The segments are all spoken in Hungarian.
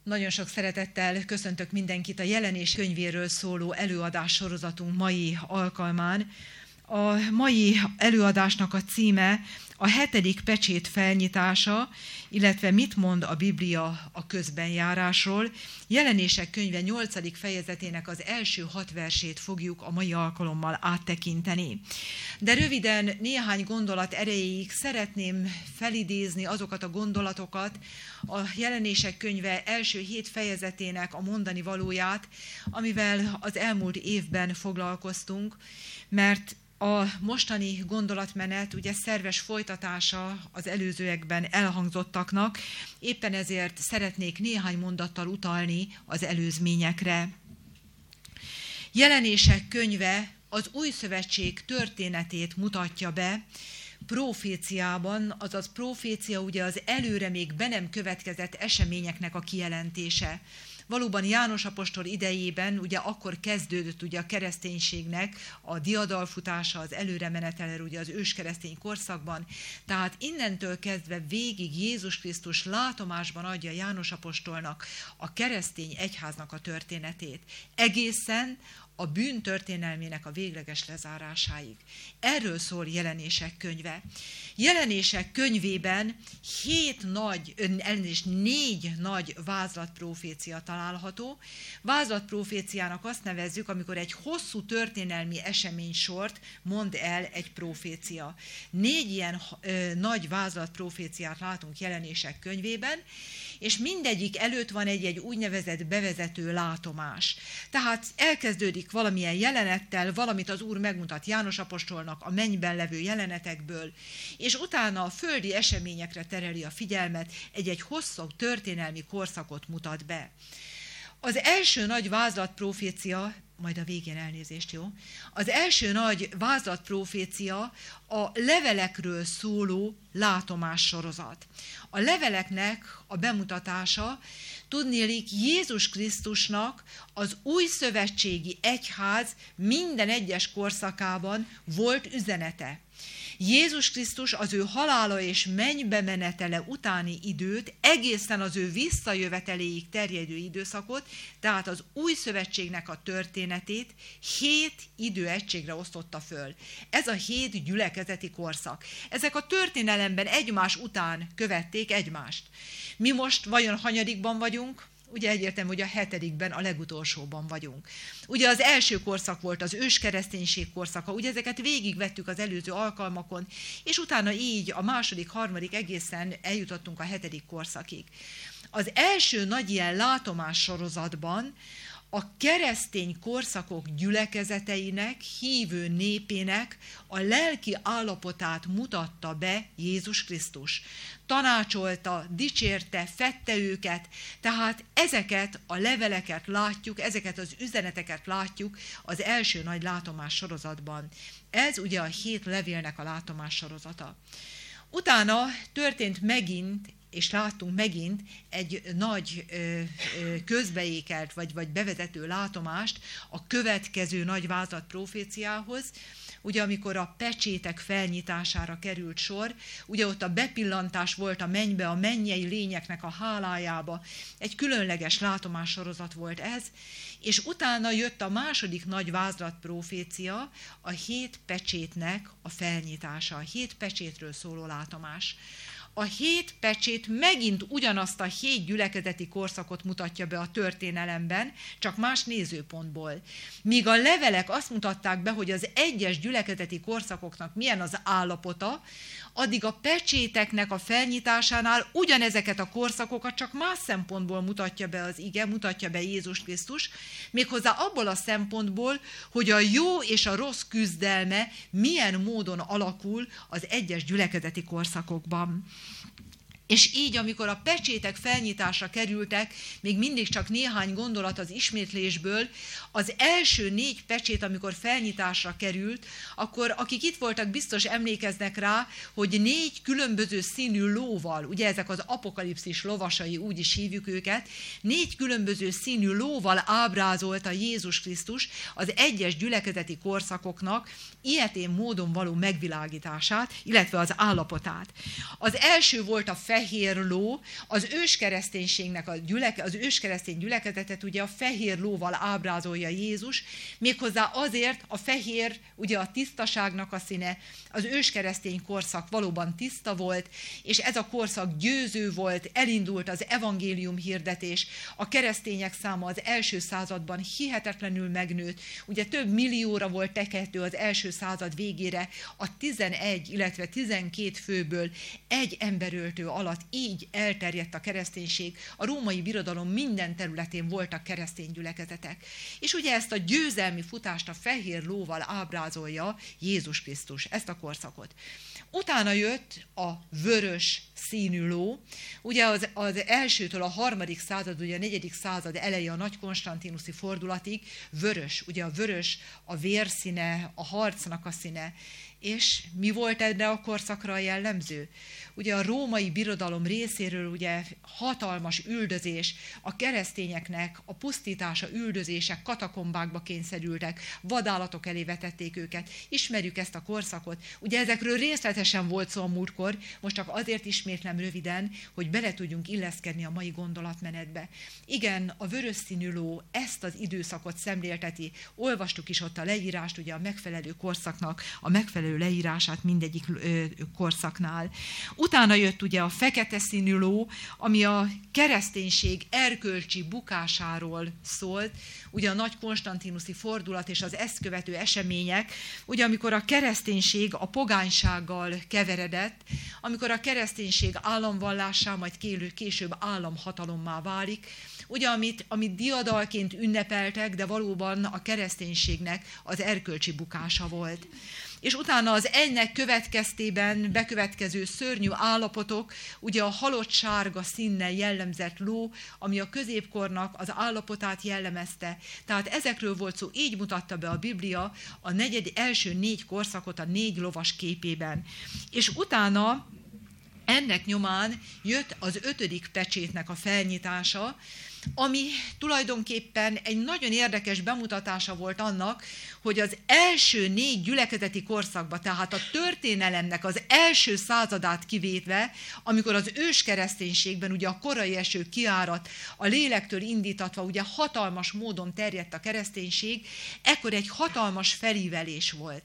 Nagyon sok szeretettel köszöntök mindenkit a Jelenés könyvéről szóló előadás sorozatunk mai alkalmán. A mai előadásnak a címe a 7. pecsét felnyitása, illetve mit mond a Biblia a közbenjárásról. Jelenések könyve 8. fejezetének az első 6 versét fogjuk a mai alkalommal áttekinteni. De röviden néhány gondolat erejéig szeretném felidézni azokat a gondolatokat, a Jelenések könyve első 7 fejezetének a mondani valóját, amivel az elmúlt évben foglalkoztunk, mert a mostani gondolatmenet ugye szerves folytatása az előzőekben elhangzottaknak, éppen ezért szeretnék néhány mondattal utalni az előzményekre. Jelenések könyve az Új Szövetség történetét mutatja be, proféciában, azaz profécia ugye az előre még be nem következett eseményeknek a kijelentése. Valóban János apostol idejében, ugye akkor kezdődött ugye a kereszténységnek a diadalfutása, az előremenetele ugye az őskeresztény korszakban. Tehát innentől kezdve végig Jézus Krisztus látomásban adja János apostolnak a keresztény egyháznak a történetét. Egészen a bűn történelmének a végleges lezárásáig. Erről szól Jelenések könyve. Jelenések könyvében 4 nagy vázlatprofécia található. Vázlatproféciának azt nevezzük, amikor egy hosszú történelmi eseménysort mond el egy profécia. 4 ilyen nagy vázlatproféciát látunk Jelenések könyvében, és mindegyik előtt van egy úgynevezett bevezető látomás. Tehát elkezdődik valamilyen jelenettel, valamit az Úr megmutat János apostolnak a mennyben levő jelenetekből, és utána a földi eseményekre tereli a figyelmet, egy hosszú történelmi korszakot mutat be. Az első nagy vázlatprofécia, majd a végén elnézést, jó? Az első nagy vázlatprofécia a levelekről szóló látomás sorozat. A leveleknek a bemutatása, tudniillik Jézus Krisztusnak az új szövetségi egyház minden egyes korszakában volt üzenete. Jézus Krisztus az ő halála és mennybe menetele utáni időt, egészen az ő visszajöveteléig terjedő időszakot, tehát az új szövetségnek a történetét 7 időegységre osztotta föl. Ez a 7 gyülekezeti korszak. Ezek a történelemben egymás után követték egymást. Mi most vajon hanyadikban vagyunk? Ugye egyértelmű, hogy a 7-ben, a legutolsóban vagyunk. Ugye az első korszak volt az őskereszténység korszaka, ugye ezeket végigvettük az előző alkalmakon, és utána így a 2., 3. egészen eljutottunk a 7. korszakig. Az első nagy ilyen látomás sorozatban a keresztény korszakok gyülekezeteinek, hívő népének a lelki állapotát mutatta be Jézus Krisztus. Tanácsolta, dicsérte, fedte őket, tehát ezeket a leveleket látjuk, ezeket az üzeneteket látjuk az első nagy látomás sorozatban. Ez ugye a 7 levélnek a látomás sorozata. Utána történt megint, és láttunk megint egy nagy közbeékelt, vagy bevezető látomást a következő nagy vázlatproféciához, ugye amikor a pecsétek felnyitására került sor, ugye ott a bepillantás volt a mennybe, a mennyei lényeknek a hálájába, egy különleges látomássorozat volt ez, és utána jött a második nagy vázlatprofécia, a 7 pecsétnek a felnyitása, a 7 pecsétről szóló látomás. A 7 pecsét megint ugyanazt a 7 gyülekezeti korszakot mutatja be a történelemben, csak más nézőpontból. Míg a levelek azt mutatták be, hogy az egyes gyülekezeti korszakoknak milyen az állapota, addig a pecséteknek a felnyitásánál ugyanezeket a korszakokat csak más szempontból mutatja be az ige, mutatja be Jézus Krisztus, méghozzá abból a szempontból, hogy a jó és a rossz küzdelme milyen módon alakul az egyes gyülekezeti korszakokban. És így, amikor a pecsétek felnyitásra kerültek, még mindig csak néhány gondolat az ismétlésből, az első 4 pecsét, amikor felnyitásra került, akkor akik itt voltak, biztos emlékeznek rá, hogy 4 különböző színű lóval, ugye ezek az apokalipszis lovasai, úgy is hívjuk őket, 4 különböző színű lóval ábrázolta Jézus Krisztus az egyes gyülekezeti korszakoknak ilyetén módon való megvilágítását, illetve az állapotát. Az első volt a fehér fehér ló, az őskereszténységnek az őskeresztény gyülekezetet ugye a fehér lóval ábrázolja Jézus, méghozzá azért a fehér, ugye a tisztaságnak a színe, az őskeresztény korszak valóban tiszta volt, és ez a korszak győző volt, elindult az evangélium hirdetés, a keresztények száma az első században hihetetlenül megnőtt, ugye több millióra volt tehető az első század végére, a 11, illetve 12 főből egy emberöltő alatt így elterjedt a kereszténység, a római birodalom minden területén voltak keresztény gyülekezetek. És ugye ezt a győzelmi futást a fehér lóval ábrázolja Jézus Krisztus, ezt a korszakot. Utána jött a vörös színű ló, ugye az elsőtől a 3. század, ugye a 4. század eleje a nagy konstantinuszi fordulatig vörös, ugye a vörös a vérszíne, a harcnak a színe, és mi volt erre a korszakra jellemző? Ugye a római birodalom részéről ugye hatalmas üldözés, a keresztényeknek a pusztítása, üldözések, katakombákba kényszerültek, vadállatok elé vetették őket. Ismerjük ezt a korszakot. Ugye ezekről részletesen volt szó a múltkor, most csak azért ismétlem röviden, hogy bele tudjunk illeszkedni a mai gondolatmenetbe. Igen, a vörös színű ló ezt az időszakot szemlélteti. Olvastuk is ott a leírást, ugye a megfelelő korszaknak a megfelelő leírását mindegyik korszaknál. Utána jött ugye a fekete színű ló, ami a kereszténység erkölcsi bukásáról szólt, ugye a nagy konstantinuszi fordulat és az ezt követő események, ugye amikor a kereszténység a pogánysággal keveredett, amikor a kereszténység államvallássá, majd később államhatalommá válik, ugye amit diadalként ünnepeltek, de valóban a kereszténységnek az erkölcsi bukása volt. És utána az ennek következtében bekövetkező szörnyű állapotok, ugye a halott sárga színnel jellemzett ló, ami a középkornak az állapotát jellemezte. Tehát ezekről volt szó, így mutatta be a Biblia a első 4 korszakot a 4 lovas képében. És utána ennek nyomán jött az 5. pecsétnek a felnyitása, ami tulajdonképpen egy nagyon érdekes bemutatása volt annak, hogy az első 4 gyülekezeti korszakban, tehát a történelemnek az első századát kivétve, amikor az őskereszténységben ugye a korai eső kiárat, a lélektől indítatva ugye hatalmas módon terjedt a kereszténység, ekkor egy hatalmas felívelés volt.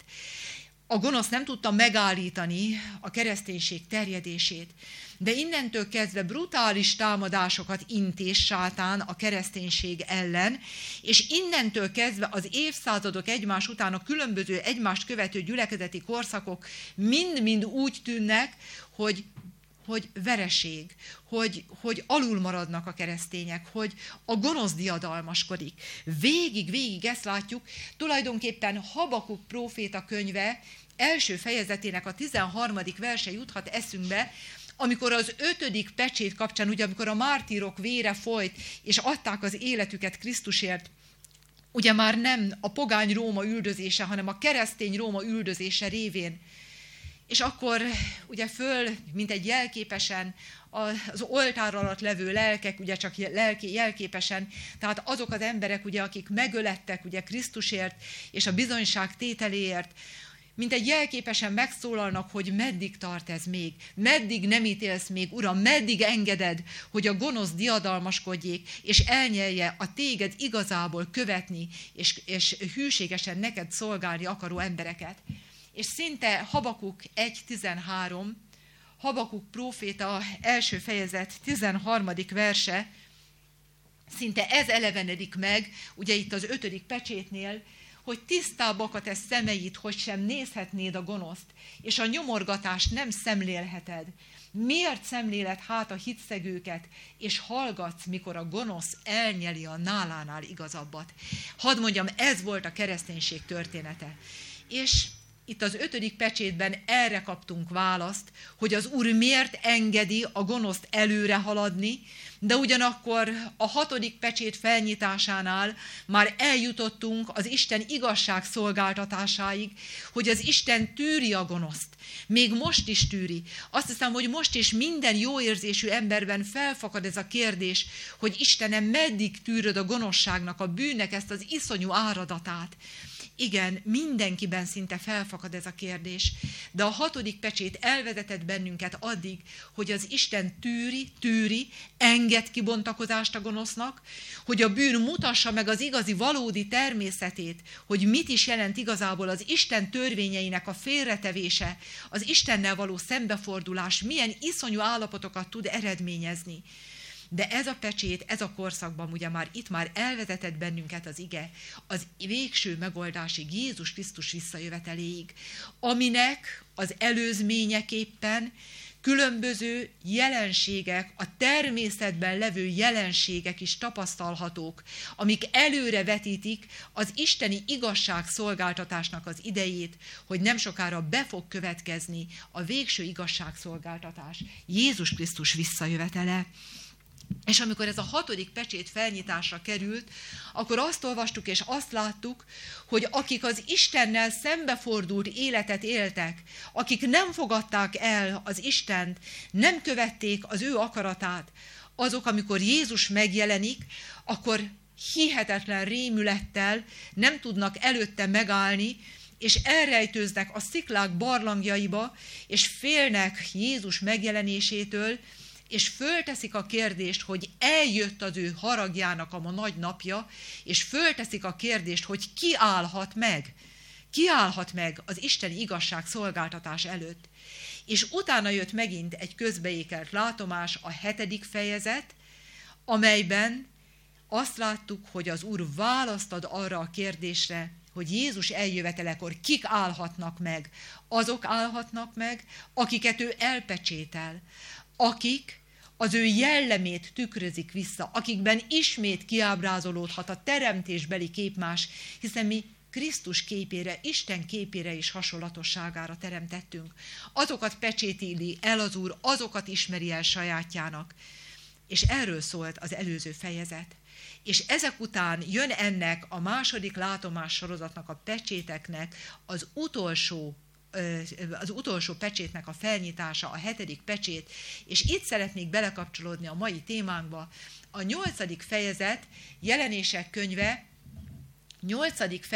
A gonosz nem tudta megállítani a kereszténység terjedését, de innentől kezdve brutális támadásokat intéz sátán a kereszténység ellen, és innentől kezdve az évszázadok egymás után a különböző egymást követő gyülekezeti korszakok mind-mind úgy tűnnek, hogy vereség, hogy alul maradnak a keresztények, hogy a gonosz diadalmaskodik. Végig ezt látjuk, tulajdonképpen Habakuk próféta könyve első fejezetének a 13. verse juthat eszünkbe, amikor az 5. pecsét kapcsán, ugye amikor a mártírok vére folyt, és adták az életüket Krisztusért, ugye már nem a pogány Róma üldözése, hanem a keresztény Róma üldözése révén. És akkor ugye mint egy jelképesen, az oltár alatt levő lelkek, ugye csak jelképesen, tehát azok az emberek, ugye, akik megölettek ugye Krisztusért és a bizonyság tételéért, mint egy jelképesen megszólalnak, hogy meddig tart ez még, meddig nem ítélsz még, Uram, meddig engeded, hogy a gonosz diadalmaskodjék, és elnyelje a téged igazából követni, és hűségesen neked szolgálni akaró embereket. És szinte Habakuk 1.13, Habakuk próféta első fejezet 13. verse, szinte ez elevenedik meg, ugye itt az 5. pecsétnél, hogy tisztábbak a te szemeid, hogy sem nézhetnéd a gonoszt, és a nyomorgatást nem szemlélheted. Miért szemléled hát a hitszegőket, és hallgatsz, mikor a gonosz elnyeli a nálánál igazabbat? Hadd mondjam, ez volt a kereszténység története. És itt az 5. pecsétben erre kaptunk választ, hogy az Úr miért engedi a gonoszt előre haladni, de ugyanakkor a 6. pecsét felnyitásánál már eljutottunk az Isten igazság szolgáltatásáig, hogy az Isten tűri a gonoszt. Még most is tűri. Azt hiszem, hogy most is minden jó érzésű emberben felfakad ez a kérdés, hogy Istenem, meddig tűröd a gonoszságnak, a bűnnek ezt az iszonyú áradatát. Igen, mindenkiben szinte felfakad ez a kérdés, de a 6. pecsét elvezetett bennünket addig, hogy az Isten tűri, enged kibontakozást a gonosznak, hogy a bűn mutassa meg az igazi, valódi természetét, hogy mit is jelent igazából az Isten törvényeinek a félretevése, az Istennel való szembefordulás, milyen iszonyú állapotokat tud eredményezni. De ez a pecsét, ez a korszakban ugye itt már elvezetett bennünket az ige, az végső megoldásig, Jézus Krisztus visszajöveteléig, aminek az előzményeképpen különböző jelenségek, a természetben levő jelenségek is tapasztalhatók, amik előre vetítik az isteni igazságszolgáltatásnak az idejét, hogy nem sokára be fog következni a végső igazságszolgáltatás, Jézus Krisztus visszajövetele. És amikor ez a 6. pecsét felnyitásra került, akkor azt olvastuk és azt láttuk, hogy akik az Istennel szembefordult életet éltek, akik nem fogadták el az Istent, nem követték az ő akaratát, azok, amikor Jézus megjelenik, akkor hihetetlen rémülettel nem tudnak előtte megállni, és elrejtőznek a sziklák barlangjaiba, és félnek Jézus megjelenésétől, és fölteszik a kérdést, hogy eljött az ő haragjának a nagy napja, és fölteszik a kérdést, hogy ki állhat meg az isteni igazság szolgáltatás előtt. És utána jött megint egy közbeékelt látomás, a 7. fejezet, amelyben azt láttuk, hogy az Úr választ ad arra a kérdésre, hogy Jézus eljövetelekor kik állhatnak meg. Azok állhatnak meg, akiket ő elpecsétel, akik az ő jellemét tükrözik vissza, akikben ismét kiábrázolódhat a teremtésbeli képmás, hiszen mi Krisztus képére, Isten képére és hasonlatosságára teremtettünk. Azokat pecsétéli el az Úr, azokat ismeri el sajátjának. És erről szólt az előző fejezet. És ezek után jön ennek a 2. látomás sorozatnak, a pecséteknek az utolsó pecsétnek a felnyitása, a 7. pecsét, és itt szeretnék belekapcsolódni a mai témánkba. A 8. fejezet, Jelenések könyve 8.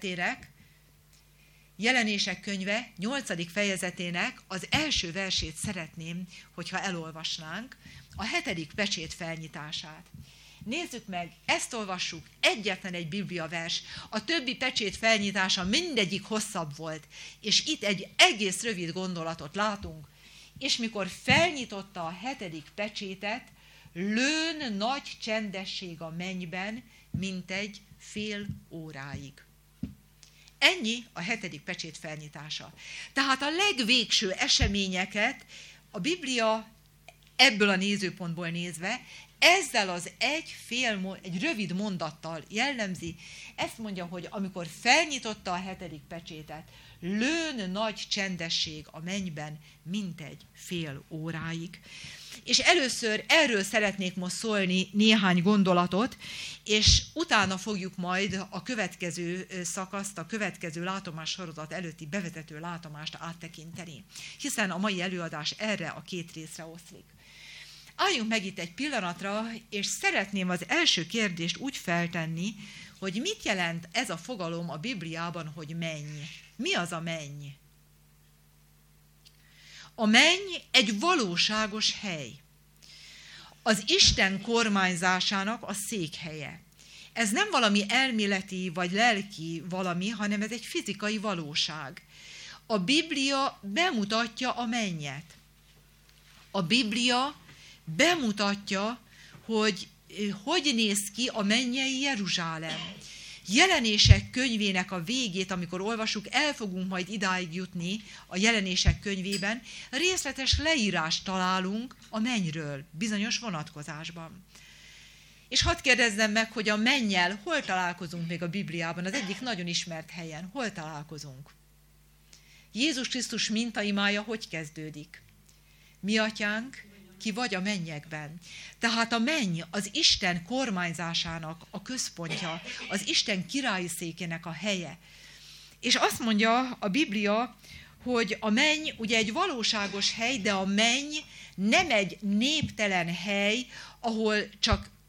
fejezetének az első versét szeretném, hogyha elolvasnánk, a 7. pecsét felnyitását. Nézzük meg, ezt olvassuk, egyetlen egy bibliavers, a többi pecsét felnyitása mindegyik hosszabb volt, és itt egy egész rövid gondolatot látunk, és mikor felnyitotta a 7. pecsétet, lőn nagy csendesség a mennyben, mintegy fél óráig. Ennyi a 7. pecsét felnyitása. Tehát a legvégső eseményeket a Biblia ebből a nézőpontból nézve ezzel az egy rövid mondattal jellemzi. Ezt mondja, hogy amikor felnyitotta a 7. pecsétet, lőn nagy csendesség a mennyben, mintegy fél óráig. És először erről szeretnék most szólni néhány gondolatot, és utána fogjuk majd a következő szakaszt, a következő látomás sorozat előtti bevezető látomást áttekinteni, hiszen a mai előadás erre a 2 részre oszlik. Álljunk meg itt egy pillanatra, és szeretném az első kérdést úgy feltenni, hogy mit jelent ez a fogalom a Bibliában, hogy menny. Mi az a menny? A menny egy valóságos hely. Az Isten kormányzásának a székhelye. Ez nem valami elméleti vagy lelki valami, hanem ez egy fizikai valóság. A Biblia bemutatja a mennyet. A Biblia bemutatja, hogy néz ki a mennyei Jeruzsálem. Jelenések könyvének a végét, amikor olvasjuk, el fogunk majd idáig jutni a Jelenések könyvében, részletes leírást találunk a mennyről, bizonyos vonatkozásban. És hadd kérdezzem meg, hogy a mennyel hol találkozunk még a Bibliában, az egyik nagyon ismert helyen, hol találkozunk? Jézus Krisztus mintaimája hogy kezdődik? Mi atyánk, ki vagy a mennyekben. Tehát a menny az Isten kormányzásának a központja, az Isten királyi székének a helye. És azt mondja a Biblia, hogy a menny ugye egy valóságos hely, de a menny nem egy néptelen hely, ahol csak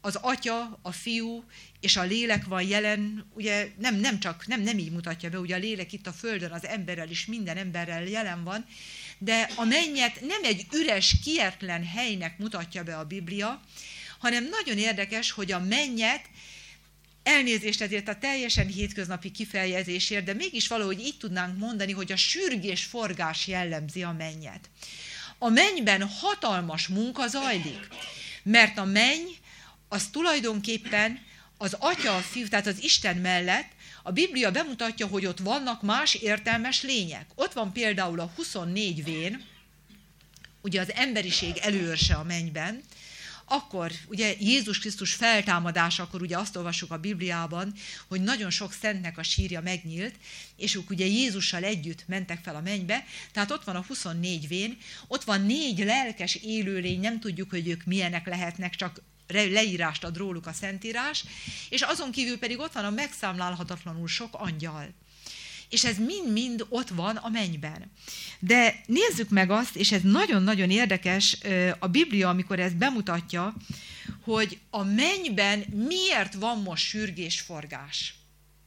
az Atya, a Fiú és a Lélek van jelen, ugye nem így mutatja be, ugye a Lélek itt a földön az emberrel is, minden emberrel jelen van, de a mennyet nem egy üres, kietlen helynek mutatja be a Biblia, hanem nagyon érdekes, hogy a mennyet, elnézést ezért a teljesen hétköznapi kifejezésért, de mégis valahogy így tudnánk mondani, hogy a sürgés forgás jellemzi a mennyet. A mennyben hatalmas munka zajlik, mert a menny az tulajdonképpen az Atya, a Fiú, tehát az Isten mellett a Biblia bemutatja, hogy ott vannak más értelmes lények. Ott van például a 24 vén, ugye az emberiség előőrse a mennyben, akkor ugye Jézus Krisztus feltámadásakor ugye azt olvassuk a Bibliában, hogy nagyon sok szentnek a sírja megnyílt, és ők ugye Jézussal együtt mentek fel a mennybe, tehát ott van a 24 vén, ott van 4 lelkes élőlény, nem tudjuk, hogy ők milyenek lehetnek, csak leírást ad róluk a Szentírás, és azon kívül pedig ott van a megszámlálhatatlanul sok angyal. És ez mind-mind ott van a mennyben. De nézzük meg azt, és ez nagyon-nagyon érdekes, a Biblia, amikor ezt bemutatja, hogy a mennyben miért van most sürgésforgás.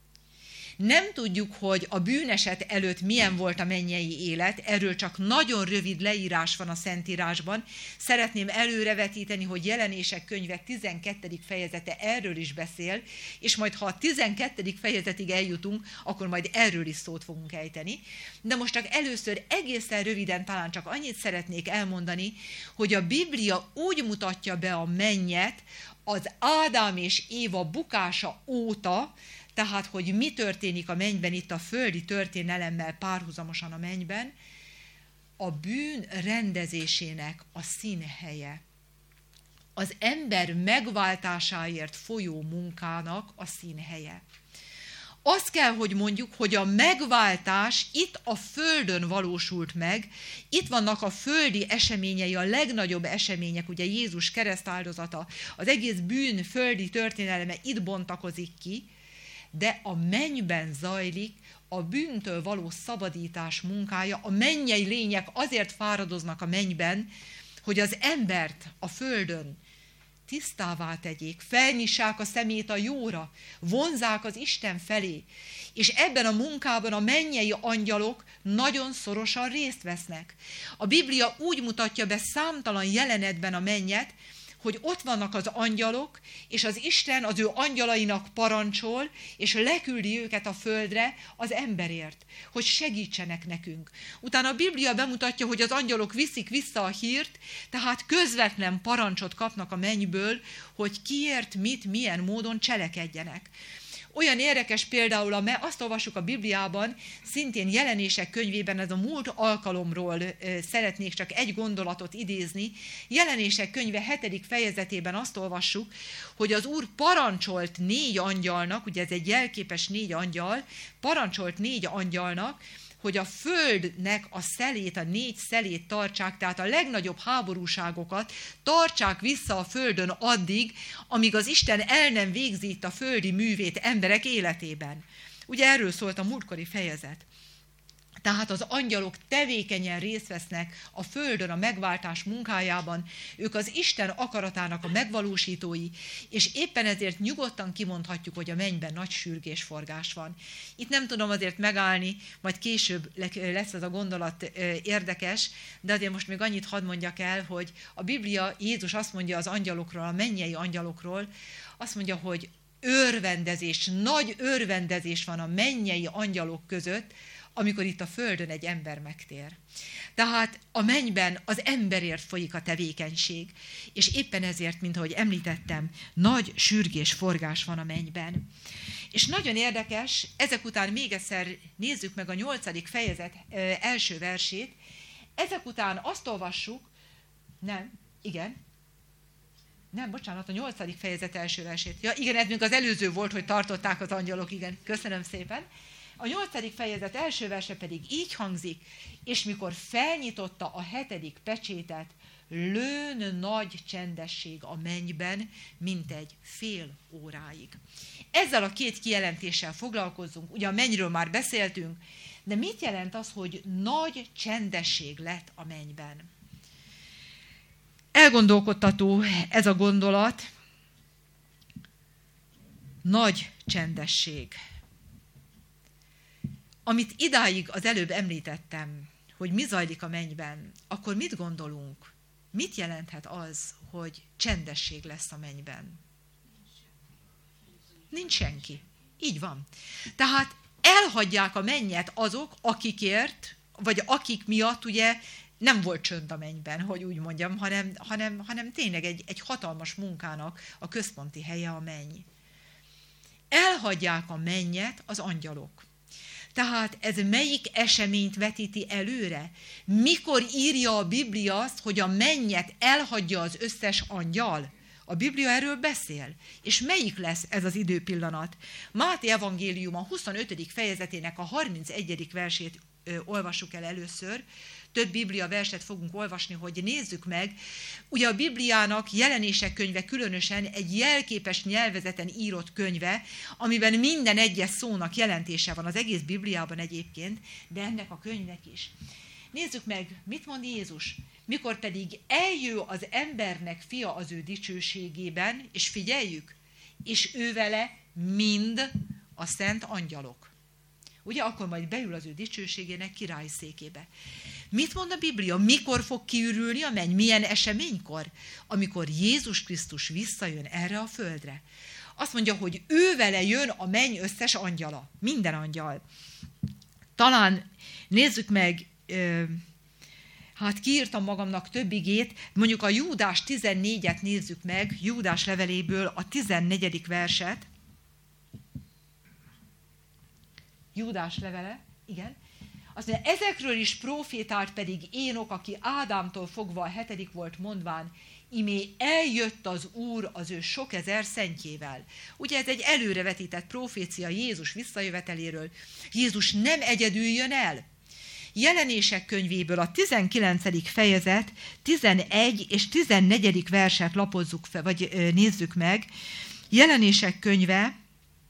Nem tudjuk, hogy a bűneset előtt milyen volt a mennyei élet, erről csak nagyon rövid leírás van a Szentírásban. Szeretném előrevetíteni, hogy Jelenések könyve 12. fejezete erről is beszél, és majd ha a 12. fejezetig eljutunk, akkor majd erről is szót fogunk ejteni. De most csak először egészen röviden talán csak annyit szeretnék elmondani, hogy a Biblia úgy mutatja be a mennyet az Ádám és Éva bukása óta, tehát, hogy mi történik a mennyben, itt a földi történelemmel párhuzamosan a mennyben, a bűn rendezésének a színhelye. Az ember megváltásáért folyó munkának a színhelye. Azt kell, hogy mondjuk, hogy a megváltás itt a földön valósult meg, itt vannak a földi eseményei, a legnagyobb események, ugye Jézus keresztáldozata, az egész bűn földi történelme itt bontakozik ki, de a mennyben zajlik a bűntől való szabadítás munkája, a mennyei lények azért fáradoznak a mennyben, hogy az embert a földön tisztává tegyék, felnyissák a szemét a jóra, vonzzák az Isten felé, és ebben a munkában a mennyei angyalok nagyon szorosan részt vesznek. A Biblia úgy mutatja be számtalan jelenetben a mennyet, hogy ott vannak az angyalok, és az Isten az ő angyalainak parancsol, és leküldi őket a földre az emberért, hogy segítsenek nekünk. Utána a Biblia bemutatja, hogy az angyalok viszik vissza a hírt, tehát közvetlen parancsot kapnak a mennyből, hogy kiért, mit, milyen módon cselekedjenek. Olyan érdekes például, azt olvassuk a Bibliában, szintén Jelenések könyvében, ez a múlt alkalomról szeretnék csak egy gondolatot idézni. Jelenések könyve 7. fejezetében azt olvassuk, hogy az Úr parancsolt 4 angyalnak, ugye ez egy jelképes 4 angyal, parancsolt 4 angyalnak, hogy a földnek a szelét, a 4 szelét tartsák, tehát a legnagyobb háborúságokat tartsák vissza a földön addig, amíg az Isten el nem végzi itt a földi művét emberek életében. Ugye erről szólt a múltkori fejezet. Tehát az angyalok tevékenyen részt vesznek a földön a megváltás munkájában, ők az Isten akaratának a megvalósítói, és éppen ezért nyugodtan kimondhatjuk, hogy a mennyben nagy sürgésforgás van. Itt nem tudom azért megállni, majd később lesz ez a gondolat érdekes, de azért most még annyit hadd mondjak el, hogy a Biblia, Jézus azt mondja az angyalokról, a mennyei angyalokról, azt mondja, hogy örvendezés, nagy örvendezés van a mennyei angyalok között, amikor itt a földön egy ember megtér. Tehát a mennyben az emberért folyik a tevékenység, és éppen ezért, mint ahogy említettem, nagy sürgésforgás van a mennyben. És nagyon érdekes, ezek után még egyszer nézzük meg a 8. fejezet első versét, ezek után azt olvassuk, bocsánat, a 8. fejezet első versét. Ja, igen, ez még az előző volt, hogy tartották az angyalok, igen, köszönöm szépen. A 8. fejezet első verse pedig így hangzik, és mikor felnyitotta a 7. pecsétet, lőn nagy csendesség a mennyben, mint egy fél óráig. Ezzel a 2 kijelentéssel foglalkozzunk, ugye a mennyről már beszéltünk, de mit jelent az, hogy nagy csendesség lett a mennyben? Elgondolkodtató ez a gondolat, Nagy csendesség. Amit idáig az előbb említettem, hogy mi zajlik a mennyben, akkor mit gondolunk? Mit jelenthet az, hogy csendesség lesz a mennyben? Nincs senki. Így van. Tehát elhagyják a mennyet azok, akikért, vagy akik miatt ugye nem volt csönd a mennyben, hogy úgy mondjam, hanem tényleg egy hatalmas munkának a központi helye a menny. Elhagyják a mennyet az angyalok. Tehát ez melyik eseményt vetíti előre? Mikor írja a Biblia azt, hogy a mennyet elhagyja az összes angyal? A Biblia erről beszél. És melyik lesz ez az időpillanat? Máté evangéliuma 25. fejezetének a 31. versét olvassuk el először. Több Biblia verset fogunk olvasni, hogy nézzük meg. Ugye a Bibliának Jelenések könyve különösen egy jelképes nyelvezeten írott könyve, amiben minden egyes szónak jelentése van az egész Bibliában egyébként, de ennek a könyvnek is. Nézzük meg, mit mond Jézus. Mikor pedig eljön az embernek fia az ő dicsőségében, és figyeljük, és ő vele mind a szent angyalok. Ugye akkor majd beül az ő dicsőségének királyi székébe. Mit mond a Biblia? Mikor fog kiürülni a menny? Milyen eseménykor? Amikor Jézus Krisztus visszajön erre a földre. Azt mondja, hogy ő vele jön a menny összes angyala. Minden angyal. Talán nézzük meg, kiírtam magamnak több igét, mondjuk a Júdás 14-et nézzük meg, Júdás leveléből a 14. verset. Júdás levele, igen. Azt mondja, ezekről is profétált pedig Énok, aki Ádámtól fogva a 7. volt, mondván, imé eljött az Úr az ő sok ezer szentjével. Ugye ez egy előrevetített profécia Jézus visszajöveteléről. Jézus nem egyedül jön el. Jelenések könyvéből a 19. fejezet 11 és 14. verset lapozzuk fel, vagy nézzük meg. Jelenések könyve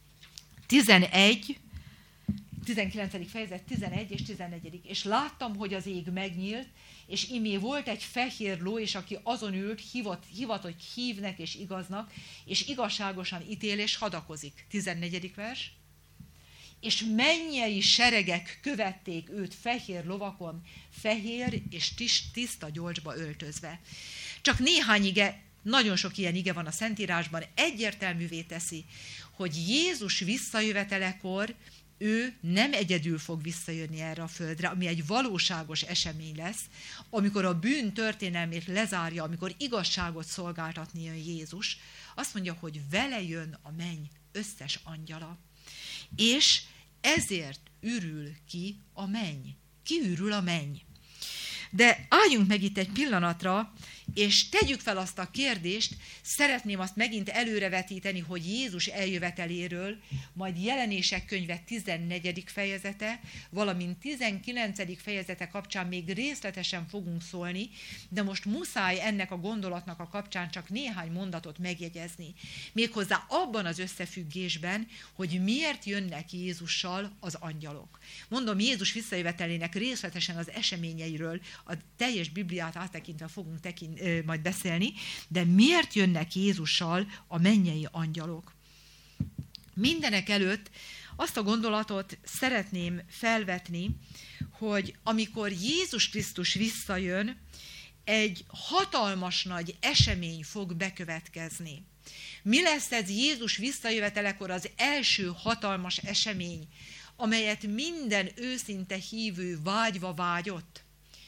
19. fejezet 11 és 14. És láttam, hogy az ég megnyílt, és imé volt egy fehér ló, és aki azon ült, hivatott hívnek és igaznak, és igazságosan ítél és hadakozik. 14. vers. És mennyei seregek követték őt fehér lovakon, fehér és tiszta gyolcsba öltözve. Csak néhány ige, nagyon sok ilyen ige van a Szentírásban, egyértelművé teszi, hogy Jézus visszajövetelekor ő nem egyedül fog visszajönni erre a földre, ami egy valóságos esemény lesz, amikor a bűn történelmét lezárja, amikor igazságot szolgáltatni jön Jézus, azt mondja, hogy vele jön a menny összes angyala. És ezért ürül ki a menny. Kiürül a menny. De álljunk meg itt egy pillanatra, és tegyük fel azt a kérdést, szeretném azt megint előrevetíteni, hogy Jézus eljöveteléről, majd Jelenések könyve 14. fejezete, valamint 19. fejezete kapcsán még részletesen fogunk szólni, de most muszáj ennek a gondolatnak a kapcsán csak néhány mondatot megjegyezni. Méghozzá abban az összefüggésben, hogy miért jönnek Jézussal az angyalok. Mondom, Jézus visszajövetelének részletesen az eseményeiről a teljes Bibliát áttekintve fogunk majd beszélni, de miért jönnek Jézussal a mennyei angyalok? Mindenek előtt azt a gondolatot szeretném felvetni, hogy amikor Jézus Krisztus visszajön, egy hatalmas nagy esemény fog bekövetkezni. Mi lesz ez Jézus visszajövetelekor az első hatalmas esemény, amelyet minden őszinte hívő vágyva vágyott?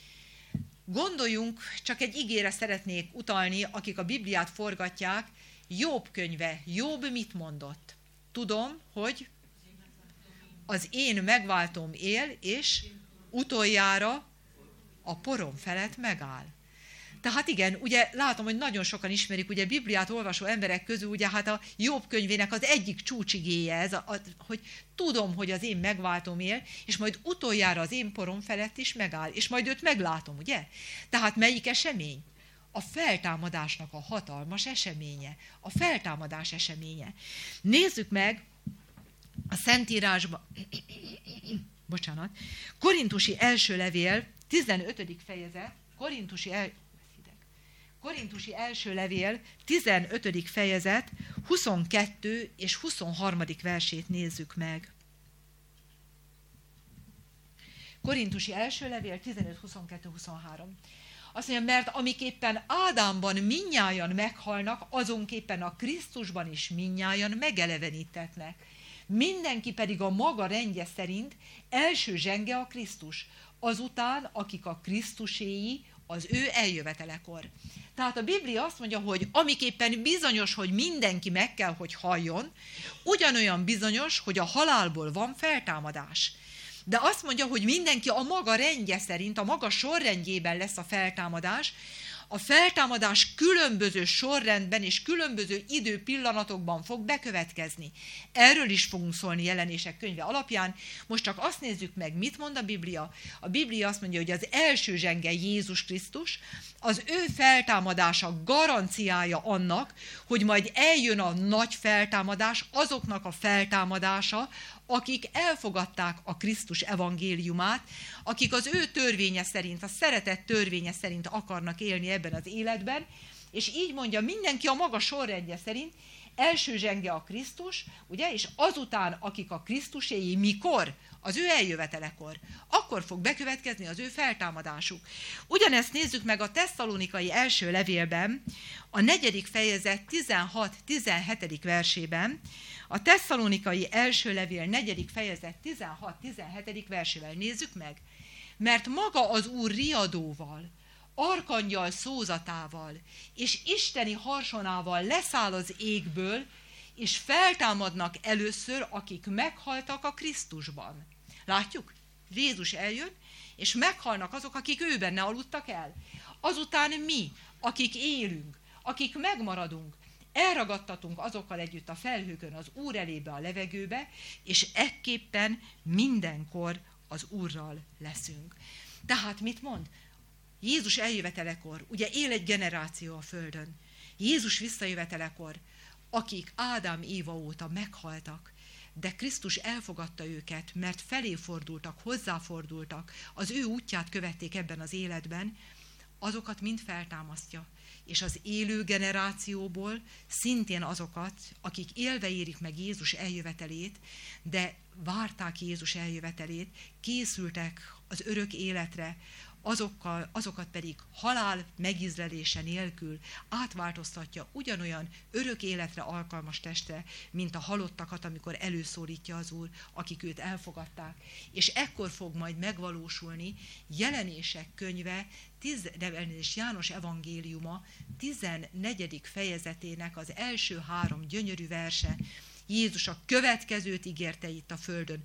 Gondoljunk, csak egy igére szeretnék utalni, akik a Bibliát forgatják, Jobb könyve. Jobb mit mondott? Tudom, hogy az én megváltóm él, és utoljára a porom felett megáll. Tehát igen, ugye látom, hogy nagyon sokan ismerik, ugye Bibliát olvasó emberek közül, ugye hát a Jobb könyvének az egyik csúcsigéje ez, hogy tudom, hogy az én megváltóm él, és majd utoljára az én porom felett is megáll, és majd őt meglátom, ugye? Tehát melyik esemény? A feltámadásnak a hatalmas eseménye. A feltámadás eseménye. Nézzük meg a Szentírásban, Korintusi első levél, 15. fejezet, 22 és 23. versét nézzük meg. Korintusi első levél, 15, 22, 23. Azt mondja, mert amiképpen Ádámban mindnyájan meghalnak, azonképpen a Krisztusban is mindnyájan megelevenítetnek. Mindenki pedig a maga rendje szerint első zsenge a Krisztus, azután, akik a Krisztuséi, az ő eljövetelekor. Tehát a Biblia azt mondja, hogy amiképpen bizonyos, hogy mindenki meg kell, hogy halljon, ugyanolyan bizonyos, hogy a halálból van feltámadás. De azt mondja, hogy mindenki a maga rendje szerint, a maga sorrendjében lesz a feltámadás. A feltámadás különböző sorrendben és különböző időpillanatokban fog bekövetkezni. Erről is fogunk szólni Jelenések könyve alapján. Most csak azt nézzük meg, mit mond a Biblia. A Biblia azt mondja, hogy az első zsenge Jézus Krisztus, az ő feltámadása garanciája annak, hogy majd eljön a nagy feltámadás, azoknak a feltámadása, akik elfogadták a Krisztus evangéliumát, akik az ő törvénye szerint, a szeretet törvénye szerint akarnak élni ebben az életben, és így mondja, mindenki a maga sorrendje szerint, első zsenge a Krisztus, ugye, és azután, akik a Krisztuséi, mikor? Az ő eljövetelekor. Akkor fog bekövetkezni az ő feltámadásuk. Ugyanezt nézzük meg a Tesszalonikai első levélben, a 4. fejezet 16-17. versében, a Tesszalonikai első levél 4. fejezet 16-17. versével nézzük meg. Mert maga az Úr riadóval, arkangyal szózatával és isteni harsonával leszáll az égből, és feltámadnak először, akik meghaltak a Krisztusban. Látjuk? Jézus eljön, és meghalnak azok, akik ő benne aludtak el. Azután mi, akik élünk, akik megmaradunk, elragadtatunk azokkal együtt a felhőkön az Úr elébe, a levegőbe, és ekképpen mindenkor az Úrral leszünk. Tehát mit mond? Jézus eljövetelekor, ugye él egy generáció a földön. Jézus visszajövetelekor, akik Ádám Éva óta meghaltak, de Krisztus elfogadta őket, mert felé fordultak, hozzáfordultak, az ő útját követték ebben az életben, azokat mind feltámasztja. És az élő generációból szintén azokat, akik élve érik meg Jézus eljövetelét, de várták Jézus eljövetelét, készültek az örök életre, azokat pedig halál megízlelése nélkül átváltoztatja ugyanolyan örök életre alkalmas testre, mint a halottakat, amikor előszólítja az Úr, akik őt elfogadták. És ekkor fog majd megvalósulni Jelenések könyve, és János evangéliuma 14. fejezetének az első 3 gyönyörű verse. Jézus a következőt ígérte itt a földön,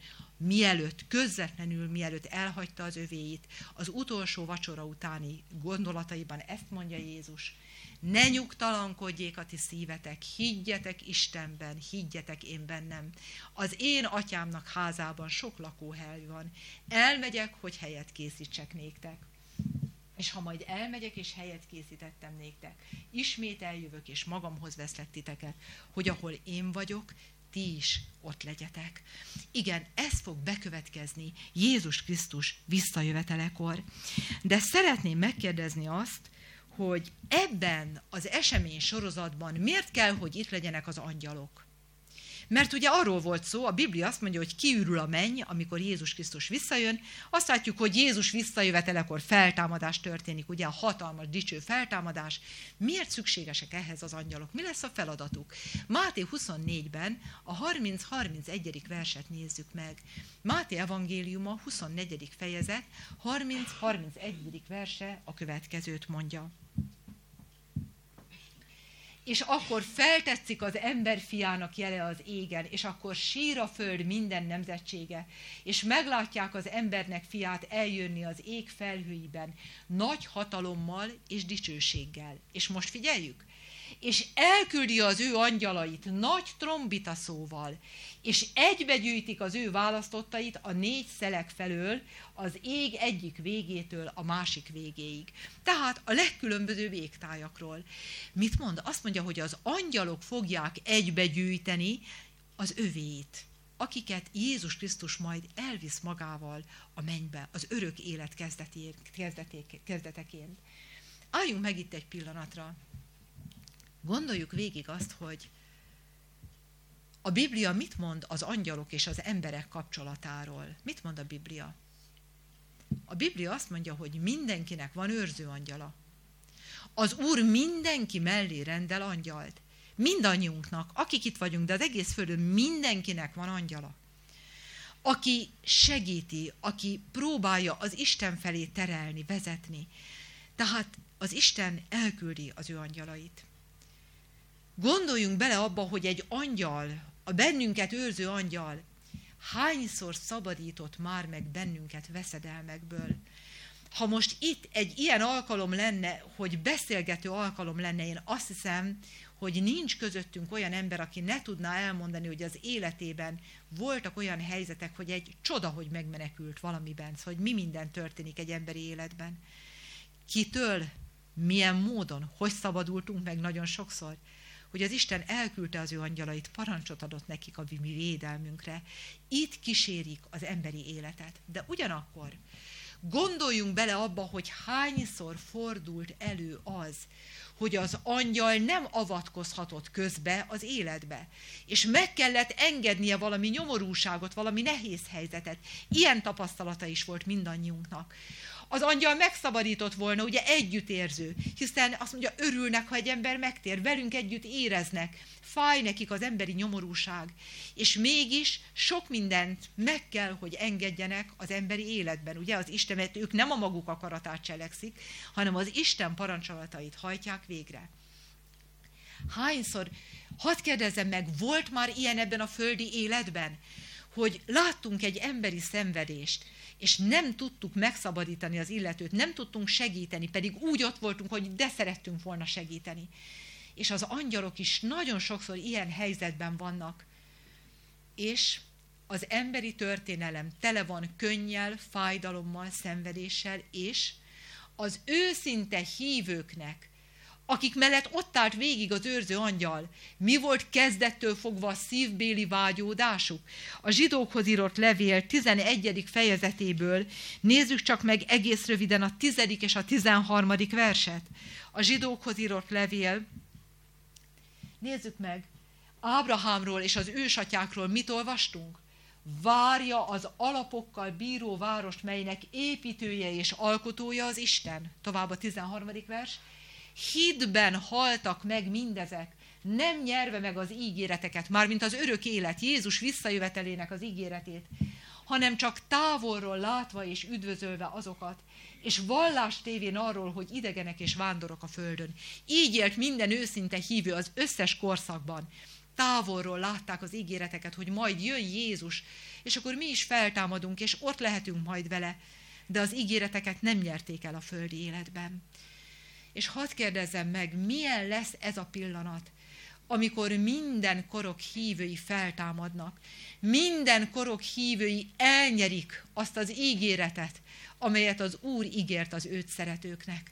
közvetlenül mielőtt elhagyta az övéit, az utolsó vacsora utáni gondolataiban ezt mondja Jézus: ne nyugtalankodjék a ti szívetek, higgyetek Istenben, higgyetek én bennem. Az én atyámnak házában sok lakóhely van. Elmegyek, hogy helyet készítsek néktek. És ha majd elmegyek, és helyet készítettem néktek, ismét eljövök, és magamhoz veszlek titeket, hogy ahol én vagyok, ti is ott legyetek. Igen, ez fog bekövetkezni Jézus Krisztus visszajövetelekor. De szeretném megkérdezni azt, hogy ebben az esemény sorozatban miért kell, hogy itt legyenek az angyalok? Mert ugye arról volt szó, a Biblia azt mondja, hogy kiürül a menny, amikor Jézus Krisztus visszajön. Azt látjuk, hogy Jézus visszajövetelekor feltámadás történik, ugye a hatalmas, dicső feltámadás. Miért szükségesek ehhez az angyalok? Mi lesz a feladatuk? Máté 24-ben a 30-31. verset nézzük meg. Máté evangéliuma 24. fejezet 30-31. verse a következőt mondja. És akkor feltetszik az emberfiának jele az égen, és akkor sír a föld minden nemzetsége, és meglátják az embernek fiát eljönni az ég felhőiben, nagy hatalommal és dicsőséggel. És most figyeljük! És elküldi az ő angyalait nagy trombita szóval, és egybegyűjtik az ő választottait a 4 szelek felől, az ég egyik végétől a másik végéig. Tehát a legkülönbözőbb égtájakról. Mit mond? Azt mondja, hogy az angyalok fogják egybegyűjteni az övéit, akiket Jézus Krisztus majd elvisz magával a mennybe, az örök élet kezdeteként. álljunk meg itt egy pillanatra. Gondoljuk végig azt, hogy a Biblia mit mond az angyalok és az emberek kapcsolatáról? Mit mond a Biblia? A Biblia azt mondja, hogy mindenkinek van őrző angyala. Az Úr mindenki mellé rendel angyalt. Mindannyiunknak, akik itt vagyunk, de az egész földön mindenkinek van angyala. Aki segíti, aki próbálja az Isten felé terelni, vezetni. Tehát az Isten elküldi az ő angyalait. Gondoljunk bele abba, hogy egy angyal, a bennünket őrző angyal hányszor szabadított már meg bennünket veszedelmekből. Ha most itt egy ilyen alkalom lenne, hogy beszélgető alkalom lenne, én azt hiszem, hogy nincs közöttünk olyan ember, aki ne tudná elmondani, hogy az életében voltak olyan helyzetek, hogy egy csoda, hogy megmenekült valamiben, szóval, hogy mi minden történik egy emberi életben. Kitől, milyen módon, hogy szabadultunk meg nagyon sokszor, hogy az Isten elküldte az ő angyalait, parancsot adott nekik a mi védelmünkre. Itt kísérik az emberi életet. De ugyanakkor gondoljunk bele abba, hogy hányszor fordult elő az, hogy az angyal nem avatkozhatott közbe az életbe, és meg kellett engednie valami nyomorúságot, valami nehéz helyzetet. Ilyen tapasztalata is volt mindannyiunknak. Az angyal megszabadított volna, ugye együttérző, hiszen azt mondja, örülnek, ha egy ember megtér, velünk együtt éreznek, fáj nekik az emberi nyomorúság, és mégis sok mindent meg kell, hogy engedjenek az emberi életben. Ugye az Isten, mert ők nem a maguk akaratát cselekszik, hanem az Isten parancsolatait hajtják végre. Hányszor, hadd kérdezzem meg, volt már ilyen ebben a földi életben, hogy láttunk egy emberi szenvedést, és nem tudtuk megszabadítani az illetőt, nem tudtunk segíteni, pedig úgy ott voltunk, hogy de szerettünk volna segíteni. És az angyalok is nagyon sokszor ilyen helyzetben vannak. És az emberi történelem tele van könnyel, fájdalommal, szenvedéssel, és az őszinte hívőknek, akik mellett ott állt végig az őrző angyal, mi volt kezdettől fogva a szívbéli vágyódásuk? A zsidókhoz írott levél 11. fejezetéből nézzük csak meg egész röviden a 10. és a 13. verset. A zsidókhoz írott levél, nézzük meg, Ábrahámról és az ősatyákról mit olvastunk? Várja az alapokkal bíró várost, melynek építője és alkotója az Isten. Tovább a 13. vers. Hitben haltak meg mindezek, nem nyerve meg az ígéreteket, mármint az örök élet, Jézus visszajövetelének az ígéretét, hanem csak távolról látva és üdvözölve azokat, és vallást tévén arról, hogy idegenek és vándorok a földön. Így élt minden őszinte hívő az összes korszakban. Távolról látták az ígéreteket, hogy majd jön Jézus, és akkor mi is feltámadunk, és ott lehetünk majd vele, de az ígéreteket nem nyerték el a földi életben. És hadd kérdezzem meg, milyen lesz ez a pillanat, amikor minden korok hívői feltámadnak, minden korok hívői elnyerik azt az ígéretet, amelyet az Úr ígért az őt szeretőknek.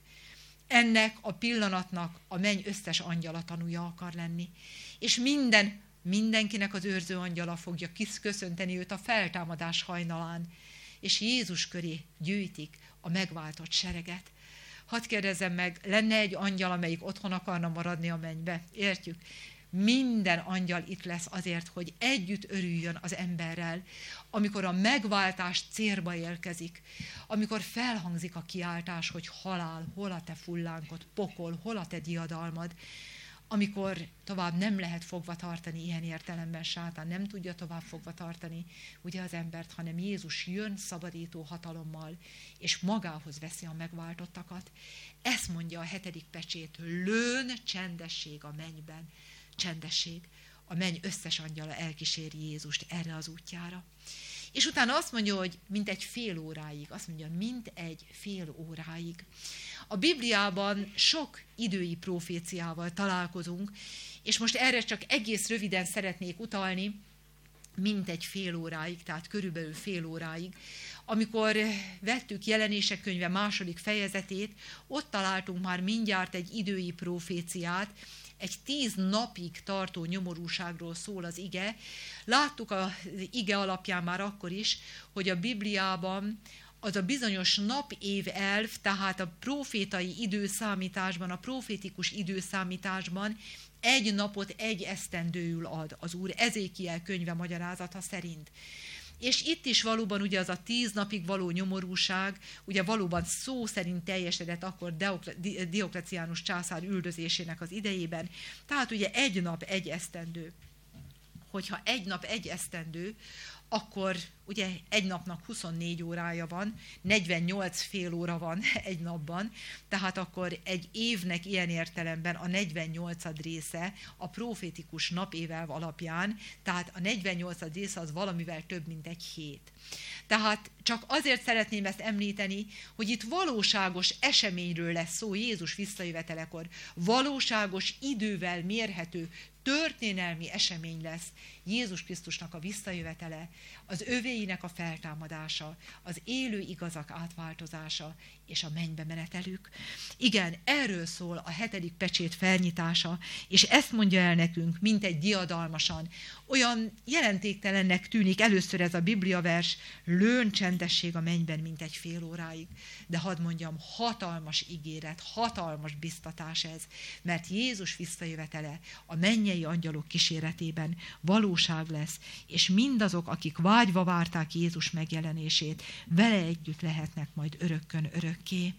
Ennek a pillanatnak a menny összes angyala tanúja akar lenni. És mindenkinek az őrző angyala fogja köszönteni őt a feltámadás hajnalán, és Jézus köré gyűjtik a megváltott sereget. Hadd kérdezzem meg, lenne egy angyal, amelyik otthon akarna maradni a mennybe? Értjük? Minden angyal itt lesz azért, hogy együtt örüljön az emberrel, amikor a megváltás célba érkezik, amikor felhangzik a kiáltás, hogy halál, hol a te fullánkod, pokol, hol a te diadalmad, amikor tovább nem lehet fogva tartani, ilyen értelemben sátán nem tudja tovább fogva tartani ugye az embert, hanem Jézus jön szabadító hatalommal, és magához veszi a megváltottakat. Ezt mondja a 7. pecsét, lőn csendesség a mennyben, csendesség. A menny összes angyala elkíséri Jézust erre az útjára. És utána azt mondja, hogy mint egy fél óráig, azt mondja, mint egy fél óráig. A Bibliában sok idői proféciával találkozunk, és most erre csak egész röviden szeretnék utalni, mint egy fél óráig, tehát körülbelül fél óráig. Amikor vettük Jelenések könyve 2. fejezetét, ott találtunk már mindjárt egy idői proféciát, egy 10 napig tartó nyomorúságról szól az ige. Láttuk az ige alapján már akkor is, hogy a Bibliában az a bizonyos napév elv, tehát a profétai időszámításban, a profétikus időszámításban egy napot egy esztendőül ad az Úr, Ezékiel könyve magyarázata szerint. És itt is valóban ugye az a 10 napig való nyomorúság, ugye valóban szó szerint teljesedett akkor Diokleciánus császár üldözésének az idejében, tehát ugye egy nap egy esztendő. Hogyha egy nap egy esztendő, akkor ugye egy napnak 24 órája van, 48 fél óra van egy napban, tehát akkor egy évnek ilyen értelemben a 48. része a profétikus napévelv alapján, tehát a 48. része az valamivel több, mint egy hét. Tehát csak azért szeretném ezt említeni, hogy itt valóságos eseményről lesz szó Jézus visszajövetelekor, valóságos idővel mérhető történelmi esemény lesz Jézus Krisztusnak a visszajövetele, az övéinek a feltámadása, az élő igazak átváltozása és a mennybe menetelük. Igen, erről szól a 7. pecsét felnyitása, és ezt mondja el nekünk, mint egy diadalmasan. Olyan jelentéktelennek tűnik először ez a bibliavers, lőn csendesség a mennyben, mint egy fél óráig. De hadd mondjam, hatalmas ígéret, hatalmas biztatás ez, mert Jézus visszajövetele a mennyei angyalok kíséretében valóság lesz, és mindazok, akik vágyva várták Jézus megjelenését, vele együtt lehetnek majd örökkön örökké.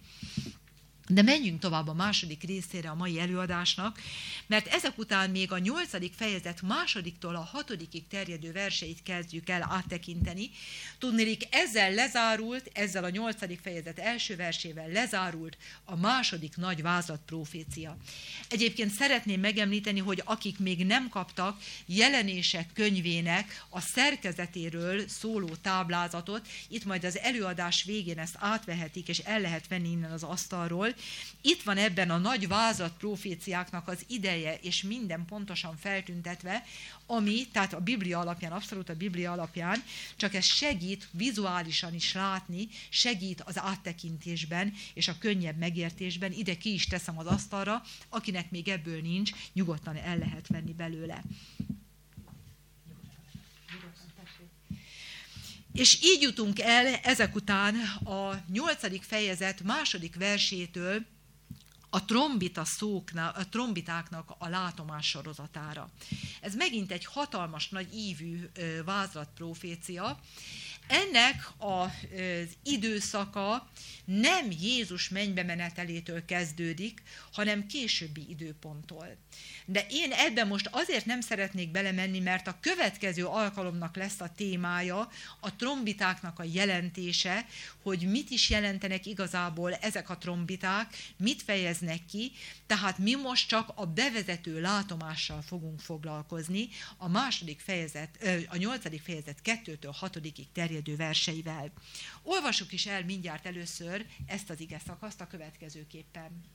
De menjünk tovább a második részére a mai előadásnak, mert ezek után még a 8. fejezet 2-tól a 6. terjedő verseit kezdjük el áttekinteni. Tudniillik, ezzel lezárult, ezzel a 8. fejezet első versével lezárult a második nagy vázlatprófécia. Egyébként szeretném megemlíteni, hogy akik még nem kaptak Jelenések könyvének a szerkezetéről szóló táblázatot, itt majd az előadás végén ezt átvehetik, és el lehet venni innen az asztalról. Itt van ebben a nagy vázlat proféciáknak az ideje, és minden pontosan feltüntetve, ami, tehát a Biblia alapján, abszolút a Biblia alapján, csak ez segít vizuálisan is látni, segít az áttekintésben és a könnyebb megértésben. Ide ki is teszem az asztalra, akinek még ebből nincs, nyugodtan el lehet venni belőle. És így jutunk el ezek után a 8. fejezet 2. versétől a trombitáknak a látomás sorozatára. Ez megint egy hatalmas nagy ívű vázlatprofécia. Ennek az időszaka nem Jézus mennybe menetelétől kezdődik, hanem későbbi időponttól. De én ebben most azért nem szeretnék belemenni, mert a következő alkalomnak lesz a témája, a trombitáknak a jelentése, hogy mit is jelentenek igazából ezek a trombiták, mit fejeznek ki, tehát mi most csak a bevezető látomással fogunk foglalkozni, a 8. fejezet 2-től 6-ig terjedő verseivel. Olvassuk is el mindjárt először ezt az ige szakaszt a következőképpen.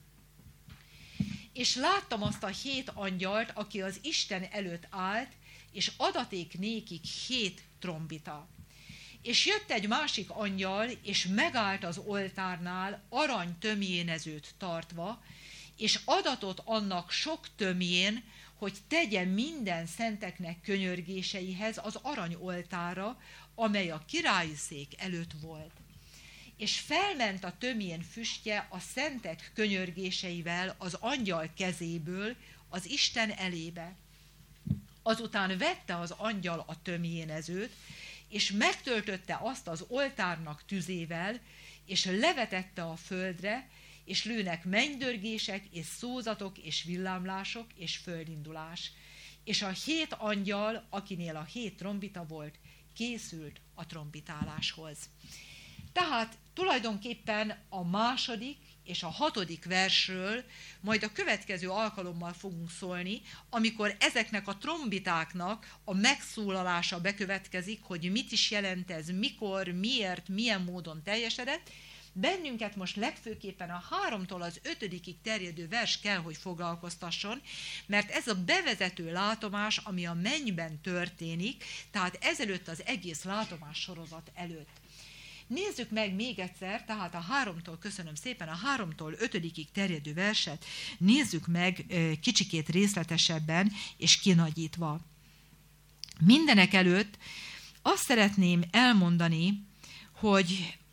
És láttam azt a 7 angyalt, aki az Isten előtt állt, és adaték nékik 7 trombita. És jött egy másik angyal, és megállt az oltárnál arany tömjénezőt tartva, és adatot annak sok tömjén, hogy tegye minden szenteknek könyörgéseihez az arany oltára, amely a királyi szék előtt volt. És felment a tömjén füstje a szentek könyörgéseivel az angyal kezéből az Isten elébe. Azután vette az angyal a tömjénezőt, és megtöltötte azt az oltárnak tüzével, és levetette a földre, és lőnek mennydörgések, és szózatok, és villámlások, és földindulás. És a 7 angyal, akinél a 7 trombita volt, készült a trombitáláshoz. Tehát tulajdonképpen a 2. és a 6. versről majd a következő alkalommal fogunk szólni, amikor ezeknek a trombitáknak a megszólalása bekövetkezik, hogy mit is jelent ez, mikor, miért, milyen módon teljesedett. Bennünket most legfőképpen a 3-tól az 5-ig terjedő vers kell, hogy foglalkoztasson, mert ez a bevezető látomás, ami a mennyben történik, tehát ezelőtt az egész látomás sorozat előtt. Nézzük meg még egyszer, tehát a 3-tól, köszönöm szépen, a 3-tól 5-ig terjedő verset nézzük meg kicsikét részletesebben és kinagyítva. Mindenek előtt azt szeretném elmondani, hogy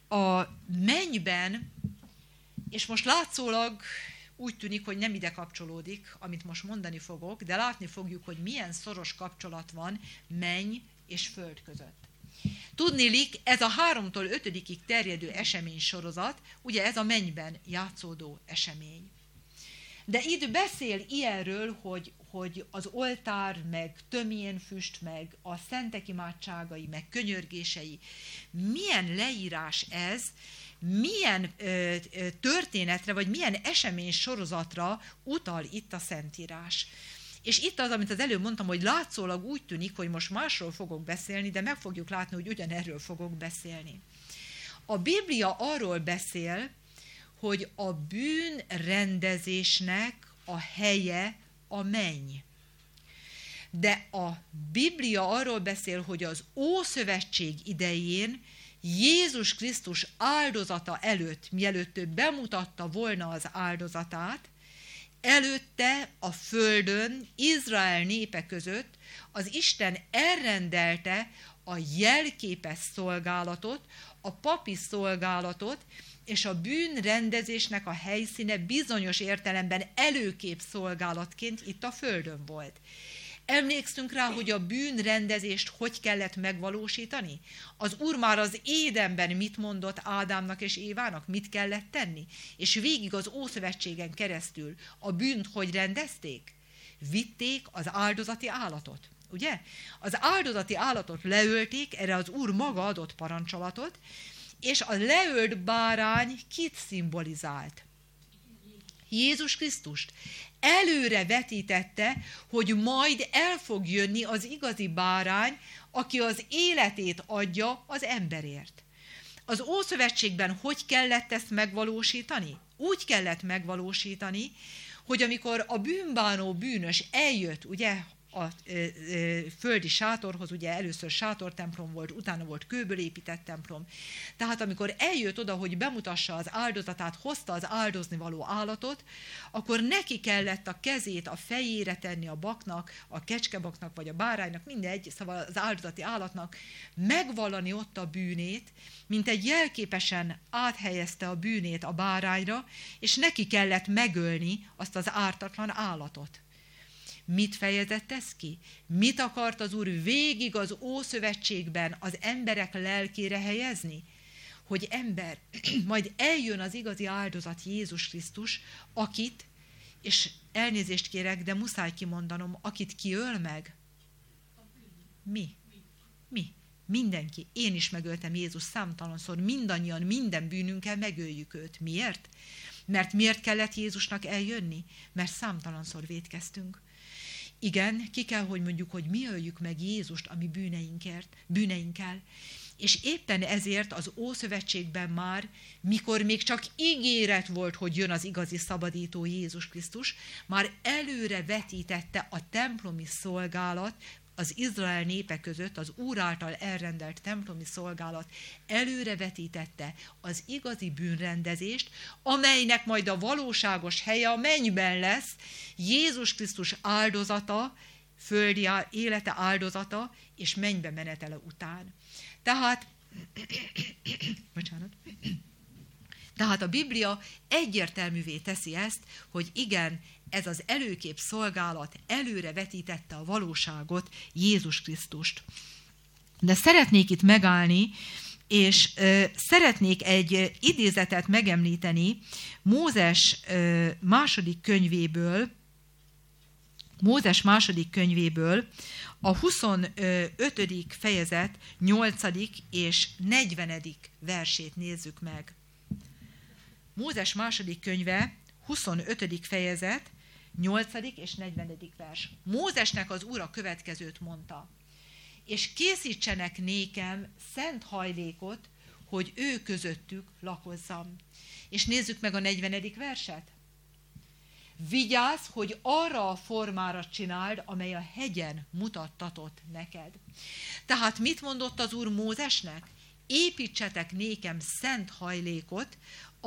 a mennyben, és most látszólag úgy tűnik, hogy nem ide kapcsolódik, amit most mondani fogok, de látni fogjuk, hogy milyen szoros kapcsolat van menny és föld között. Tudniillik, ez a 3-tól 5-ig terjedő eseménysorozat, ugye ez a mennyben játszódó esemény. De itt beszél ilyenről, hogy az oltár, meg tömjén füst, meg a szentek imádságai, meg könyörgései. Milyen leírás ez, milyen történetre, vagy milyen esemény sorozatra utal itt a Szentírás. És itt az, amit az előbb mondtam, hogy látszólag úgy tűnik, hogy most másról fogok beszélni, de meg fogjuk látni, hogy ugyanerről fogok beszélni. A Biblia arról beszél, hogy a bűnrendezésnek a helye a menny. De a Biblia arról beszél, hogy az Ószövetség idején Jézus Krisztus áldozata előtt, mielőtt ő bemutatta volna az áldozatát, előtte a földön, Izrael népe között az Isten elrendelte a jelképes szolgálatot, a papi szolgálatot, és a bűnrendezésnek a helyszíne bizonyos értelemben előkép szolgálatként itt a földön volt. Emlékszünk rá, hogy a bűnrendezést hogy kellett megvalósítani? Az Úr már az Édenben mit mondott Ádámnak és Évának, mit kellett tenni? És végig az Ószövetségen keresztül a bűnt hogy rendezték? Vitték az áldozati állatot, ugye? Az áldozati állatot leölték, erre az Úr maga adott parancsolatot, és a leölt bárány kit szimbolizált? Jézus Krisztust. Előre vetítette, hogy majd el fog jönni az igazi bárány, aki az életét adja az emberért. Az Ószövetségben hogy kellett ezt megvalósítani? Úgy kellett megvalósítani, hogy amikor a bűnbánó bűnös eljött, ugye, a földi sátorhoz, ugye először sátortemplom volt, utána volt kőből épített templom. Tehát amikor eljött oda, hogy bemutassa az áldozatát, hozta az áldozni való állatot, akkor neki kellett a kezét a fejére tenni a baknak, a kecskebaknak vagy a báránynak, mindegy, szóval az áldozati állatnak, megvallani ott a bűnét, mint egy jelképesen áthelyezte a bűnét a bárányra, és neki kellett megölni azt az ártatlan állatot. Mit fejezett ez ki? Mit akart az Úr végig az Ószövetségben az emberek lelkére helyezni? Hogy ember, majd eljön az igazi áldozat Jézus Krisztus, akit, és elnézést kérek, de muszáj kimondanom, akit kiöl meg? Mi? Mindenki. Én is megöltem Jézus számtalanszor, mindannyian, minden bűnünkkel megöljük őt. Miért? Mert miért kellett Jézusnak eljönni? Mert számtalanszor vétkeztünk. Igen, ki kell, hogy mondjuk, hogy mi öljük meg Jézust a mi bűneinkkel. És éppen ezért az Ószövetségben már, mikor még csak ígéret volt, hogy jön az igazi szabadító Jézus Krisztus, már előre vetítette a templomi szolgálat, az Izrael népe között az Úr által elrendelt templomi szolgálat előrevetítette az igazi bűnrendezést, amelynek majd a valóságos helye a mennyben lesz, Jézus Krisztus áldozata, földi élete áldozata és mennybe menetele után. Tehát a Biblia egyértelművé teszi ezt, hogy igen, ez az előkép szolgálat előre vetítette a valóságot, Jézus Krisztust. De szeretnék itt megállni, és szeretnék egy idézetet megemlíteni Mózes második könyvéből, a 25. fejezet 8. és 40. versét nézzük meg. Mózes második könyve, 25. fejezet, 8. és 40. vers. Mózesnek az Úr a következőt mondta: és készítsenek nékem szent hajlékot, hogy ő közöttük lakozzam. És nézzük meg a 40. verset. Vigyázz, hogy arra a formára csináld, amely a hegyen mutattatott neked. Tehát mit mondott az Úr Mózesnek? Építsetek nékem szent hajlékot,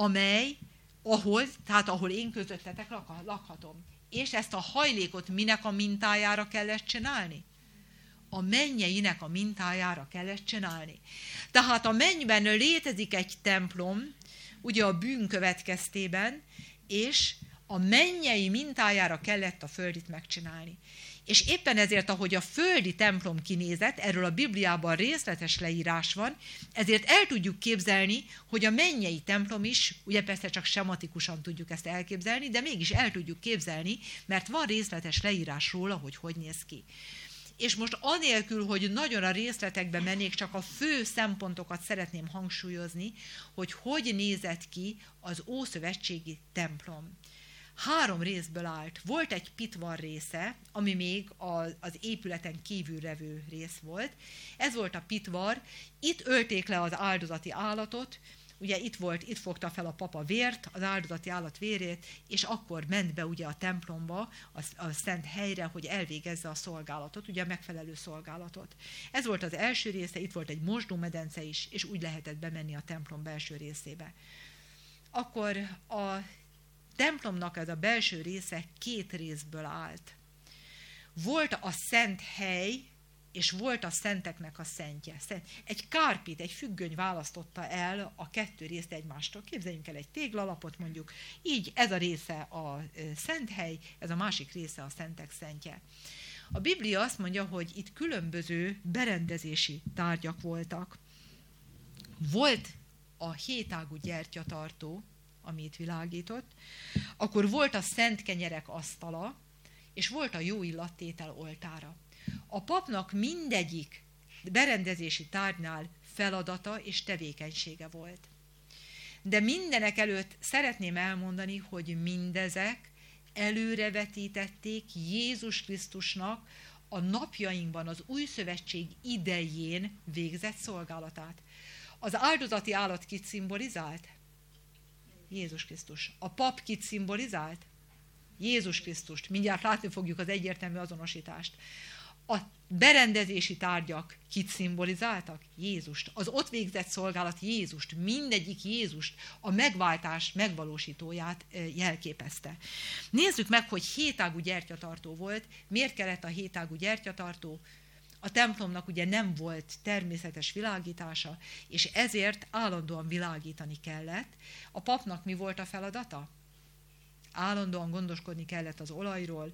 ahol én közöttetek lakhatom. És ezt a hajlékot minek a mintájára kellett csinálni? a mennyeinek a mintájára kellett csinálni. Tehát a mennyben létezik egy templom, ugye a bűn következtében, és a mennyei mintájára kellett a földit megcsinálni. És éppen ezért, ahogy a földi templom kinézett, erről a Bibliában részletes leírás van, ezért el tudjuk képzelni, hogy a mennyei templom is, ugye persze csak sematikusan tudjuk ezt elképzelni, de mégis el tudjuk képzelni, mert van részletes leírás róla, hogy néz ki. És most anélkül, hogy nagyon a részletekbe mennék, csak a fő szempontokat szeretném hangsúlyozni, hogy nézett ki az ószövetségi templom. 3 részből állt. Volt egy pitvar része, ami még az épületen kívülrevő rész volt. Ez volt a pitvar. Itt ölték le az áldozati állatot, ugye itt fogta fel a papa vért, az áldozati állat vérét, és akkor ment be ugye a templomba, a szent helyre, hogy elvégezze a szolgálatot, ugye a megfelelő szolgálatot. Ez volt az első része, itt volt egy mosdómedence is, és úgy lehetett bemenni a templom belső részébe. Akkor a templomnak ez a belső része 2 részből állt. Volt a szent hely, és volt a szenteknek a szentje. Egy kárpit, egy függöny választotta el a 2 részt egymástól. Képzeljünk el egy téglalapot mondjuk, így ez a része a szent hely, ez a másik része a szentek szentje. A Biblia azt mondja, hogy itt különböző berendezési tárgyak voltak. Volt a 7 ágú gyertyatartó, ami itt világított, akkor volt a szent kenyerek asztala, és volt a jó illattétel oltára. A papnak mindegyik berendezési tárgynál feladata és tevékenysége volt. De mindenek előtt szeretném elmondani, hogy mindezek előrevetítették Jézus Krisztusnak a napjainkban, az új szövetség idején végzett szolgálatát. Az áldozati állat kit szimbolizált? Jézus Krisztus. A pap kit szimbolizált? Jézus Krisztust. Mindjárt látni fogjuk az egyértelmű azonosítást. A berendezési tárgyak kit szimbolizáltak? Jézust. Az ott végzett szolgálat Jézust. Mindegyik Jézust, a megváltás megvalósítóját jelképezte. Nézzük meg, hogy 7 ágú gyertyatartó volt. Miért kellett a 7 ágú gyertyatartó? A templomnak ugye nem volt természetes világítása, és ezért állandóan világítani kellett. A papnak mi volt a feladata? Állandóan gondoskodni kellett az olajról,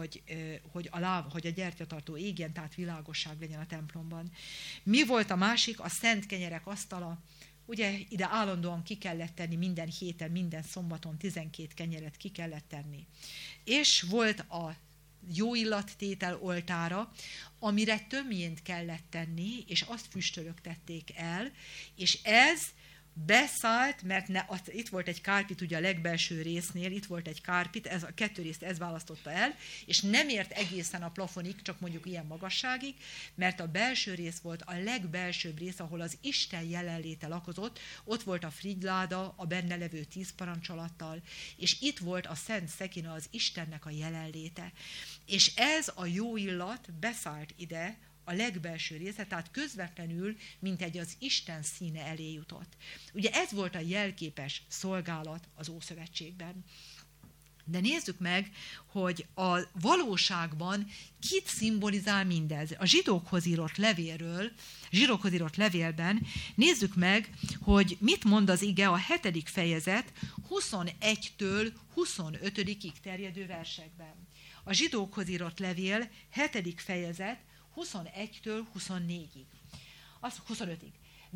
hogy a gyertyatartó égjen, tehát világosság legyen a templomban. Mi volt a másik? A szent kenyerek asztala. Ugye ide állandóan ki kellett tenni minden héten, minden szombaton 12 kenyeret ki kellett tenni. És volt a jó illattétel oltára, amire tömjént kellett tenni, és azt füstölögtették el, és ez beszállt, mert itt volt egy kárpit, ugye a legbelső résznél, itt volt egy kárpit, ez a 2 részt ez választotta el, és nem ért egészen a plafonig, csak mondjuk ilyen magasságig, mert a belső rész volt a legbelsőbb rész, ahol az Isten jelenléte lakozott, ott volt a frigyláda, a benne levő 10 parancsolattal, és itt volt a szent szekina, az Istennek a jelenléte. És ez a jó illat beszállt ide, a legbelső része, tehát közvetlenül, mint egy az Isten színe elé jutott. Ugye ez volt a jelképes szolgálat az Ószövetségben. De nézzük meg, hogy a valóságban kit szimbolizál mindez. A zsidókhoz írott levélben nézzük meg, hogy mit mond az ige a 7. fejezet 21-től 25-ig terjedő versekben. A zsidókhoz írott levél 7. fejezet 21-től 24-ig. 25-ig.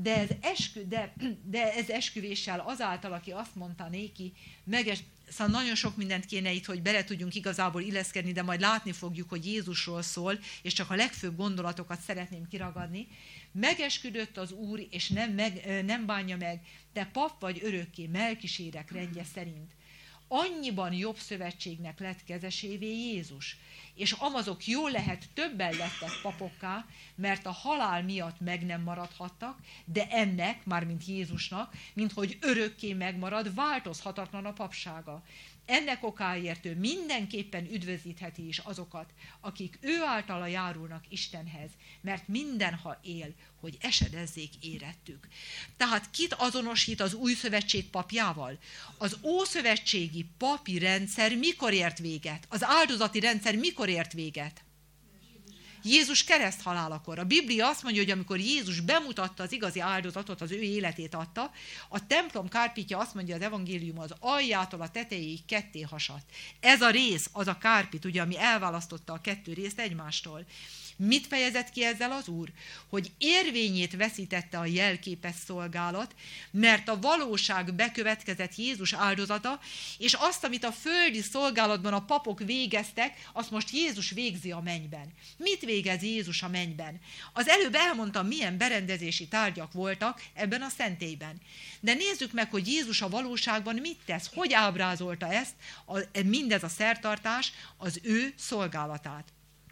De ez esküvéssel azáltal, aki azt mondta néki, szóval nagyon sok mindent kéne itt, hogy bele tudjunk igazából illeszkedni, de majd látni fogjuk, hogy Jézusról szól, és csak a legfőbb gondolatokat szeretném kiragadni. Megesküdött az Úr, és nem bánja meg, te pap vagy örökké Melkisédek rendje szerint. Annyiban jobb szövetségnek lett kezesévé Jézus, és amazok jól lehet többen lettek papokká, mert a halál miatt meg nem maradhattak, de ennek, mármint Jézusnak, minthogy örökké megmarad, változhatatlan a papsága. Ennek okáért ő mindenképpen üdvözítheti is azokat, akik ő általa járulnak Istenhez, mert mindenha él, hogy esedezzék érettük. Tehát kit azonosít az új szövetség papjával? Az ószövetségi papi rendszer mikor ért véget? Az áldozati rendszer mikor ért véget? Jézus kereszthalálakor. A Biblia azt mondja, hogy amikor Jézus bemutatta az igazi áldozatot, az ő életét adta, a templom kárpitja azt mondja az evangélium, az aljától a tetejéig ketté hasadt. Ez a rész, az a kárpit, ugye, ami elválasztotta a kettő részt egymástól. Mit fejezett ki ezzel az Úr? Hogy érvényét veszítette a jelképes szolgálat, mert a valóság bekövetkezett Jézus áldozata, és azt, amit a földi szolgálatban a papok végeztek, azt most Jézus végzi a mennyben. Mit végez Jézus a mennyben? Az előbb elmondtam, milyen berendezési tárgyak voltak ebben a szentélyben. De nézzük meg, hogy Jézus a valóságban mit tesz, hogy ábrázolta ezt, mindez a szertartás, az ő szolgálatát.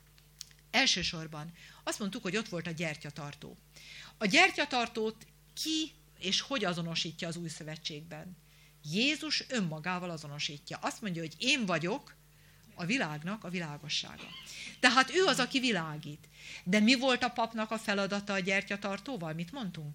Elsősorban azt mondtuk, hogy ott volt a gyertyatartó. A gyertyatartót ki és hogy azonosítja az új szövetségben? Jézus önmagával azonosítja. Azt mondja, hogy én vagyok a világnak a világossága. Tehát ő az, aki világít. De mi volt a papnak a feladata a gyertyatartóval? Mit mondtunk?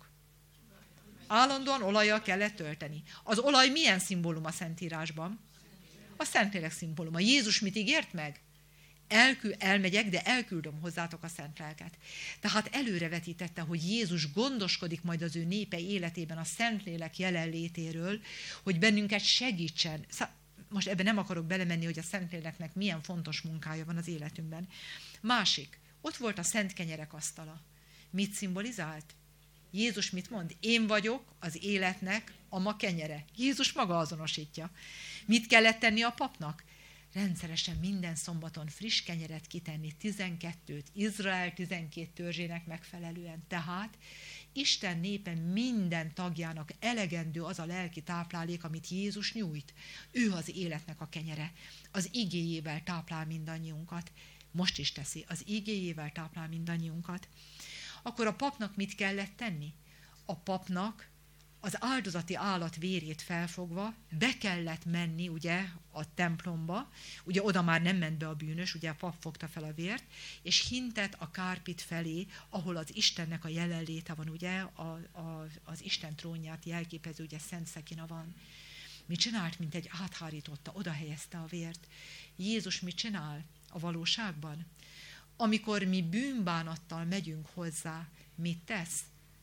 Állandóan olajjal kellett tölteni. Az olaj milyen szimbólum a Szentírásban? A Szentlélek szimbóluma. Jézus mit ígért meg? Elmegyek, de elküldöm hozzátok a szent lelket. Tehát előrevetítette, hogy Jézus gondoskodik majd az ő népe életében a Szentlélek jelenlétéről, hogy bennünket segítsen. Most ebben nem akarok belemenni, hogy a Szentléleknek milyen fontos munkája van az életünkben. Másik, ott volt a szent kenyerek asztala. Mit szimbolizált? Jézus mit mond? Én vagyok az életnek a ma kenyere. Jézus maga azonosítja. Mit kellett tenni a papnak? Rendszeresen minden szombaton friss kenyeret kitenni, 12-t, Izrael 12 törzsének megfelelően. Tehát Isten népe minden tagjának elegendő az a lelki táplálék, amit Jézus nyújt. Ő az életnek a kenyere. Az igéjével táplál mindannyiunkat. Most is teszi. Az igéjével táplál mindannyiunkat. Akkor a papnak mit kellett tenni? A papnak az áldozati állat vérét felfogva be kellett menni ugye a templomba, ugye oda már nem ment be a bűnös, ugye a pap fogta fel a vért, és hintett a kárpit felé, ahol az Istennek a jelenléte van, ugye az Isten trónját jelképező, ugye Szent Szekina van. Mit csinált, mint egy áthárította, oda helyezte a vért. Jézus mit csinál a valóságban? Amikor mi bűnbánattal megyünk hozzá, mit tesz?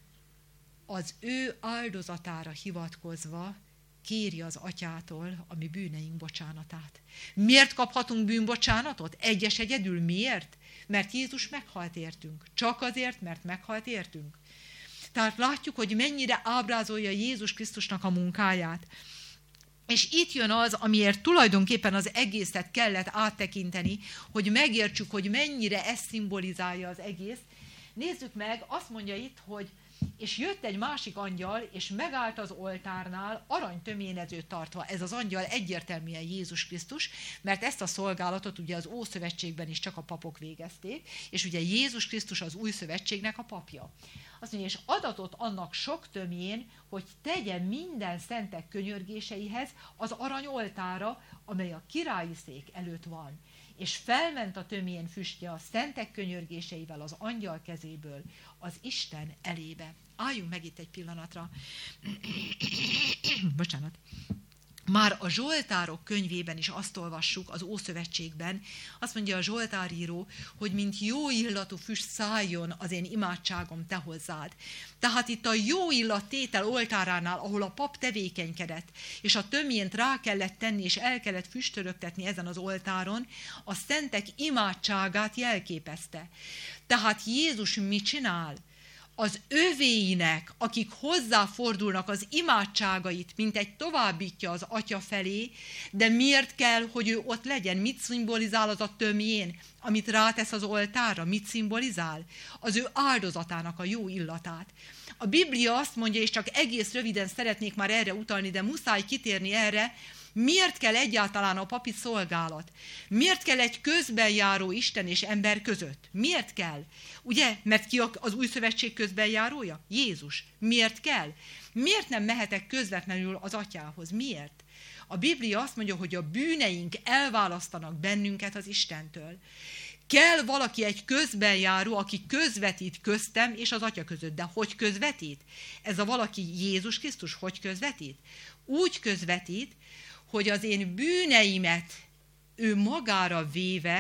Az ő áldozatára hivatkozva kéri az atyától a mi bűneink bocsánatát. Miért kaphatunk bűnbocsánatot? Egyedül miért? Mert Jézus meghalt értünk. Csak azért, mert meghalt értünk. Tehát látjuk, hogy mennyire ábrázolja Jézus Krisztusnak a munkáját. És itt jön az, amiért tulajdonképpen az egészet kellett áttekinteni, hogy megértsük, hogy mennyire ez szimbolizálja az egész. Nézzük meg, azt mondja itt, hogy és jött egy másik angyal, és megállt az oltárnál, aranytöményezőt tartva. Ez az angyal egyértelműen Jézus Krisztus, mert ezt a szolgálatot ugye az Ószövetségben is csak a papok végezték, és ugye Jézus Krisztus az új szövetségnek a papja. Azt mondja, és adatot annak sok tömjén, hogy tegye minden szentek könyörgéseihez az aranyoltára, amely a királyi szék előtt van. És felment a tömjén füstje a szentek könyörgéseivel az angyal kezéből az Isten elébe. Álljunk meg itt egy pillanatra. Bocsánat. Már a Zsoltárok könyvében is azt olvassuk, az Ószövetségben, azt mondja a Zsoltáríró, hogy mint jó illatú füst szálljon az én imádságom te hozzád. Tehát itt a jó illat tétel oltáránál, ahol a pap tevékenykedett, és a tömjént rá kellett tenni, és el kellett füstölögtetni ezen az oltáron, a szentek imádságát jelképezte. Tehát Jézus mit csinál? Az övéinek, akik hozzáfordulnak, az imádságait, mint egy továbbítja az atya felé, de miért kell, hogy ő ott legyen? Mit szimbolizál az a tömjén, amit rátesz az oltárra? Mit szimbolizál? Az ő áldozatának a jó illatát. A Biblia azt mondja, és csak egész röviden szeretnék már erre utalni, de muszáj kitérni erre, miért kell egyáltalán a papi szolgálat? Miért kell egy közben járó Isten és ember között? Miért kell? Ugye, mert ki az új szövetség közben járója? Jézus. Miért kell? Miért nem mehetek közvetlenül az atyához? Miért? A Biblia azt mondja, hogy a bűneink elválasztanak bennünket az Istentől. Kell valaki egy közbenjáró, aki közvetít köztem és az atya között. De hogy közvetít? Ez a valaki Jézus Krisztus hogy közvetít? Úgy közvetít, hogy az én bűneimet ő magára véve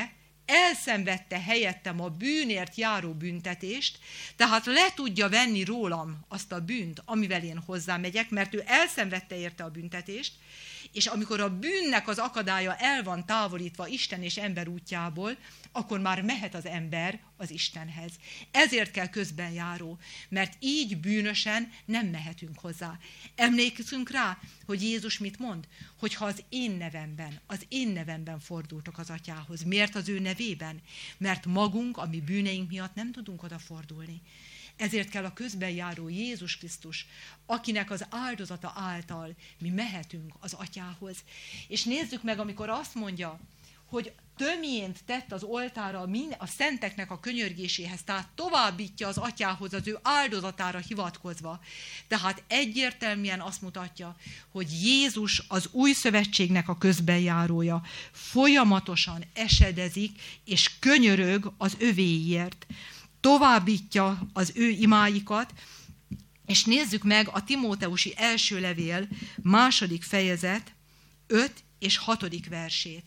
elszenvedte helyettem a bűnért járó büntetést, tehát le tudja venni rólam azt a bűnt, amivel én hozzámegyek, mert ő elszenvedte érte a büntetést, és amikor a bűnnek az akadálya el van távolítva Isten és ember útjából, akkor már mehet az ember az Istenhez. Ezért kell közbenjáró, mert így bűnösen nem mehetünk hozzá. Emlékszünk rá, hogy Jézus mit mond? Hogyha az én nevemben fordultok az Atyához. Miért az ő nevében? Mert magunk, a mi bűneink miatt nem tudunk odafordulni. Ezért kell a közbenjáró Jézus Krisztus, akinek az áldozata által mi mehetünk az Atyához. És nézzük meg, amikor azt mondja, hogy tömjént tett az oltára a szenteknek a könyörgéséhez, tehát továbbítja az Atyához az ő áldozatára hivatkozva. Tehát egyértelműen azt mutatja, hogy Jézus az új szövetségnek a közbenjárója, folyamatosan esedezik és könyörög az övéiért. Továbbítja az ő imáikat, és nézzük meg a Timóteusi első levél 2. fejezet 5. és 6. versét.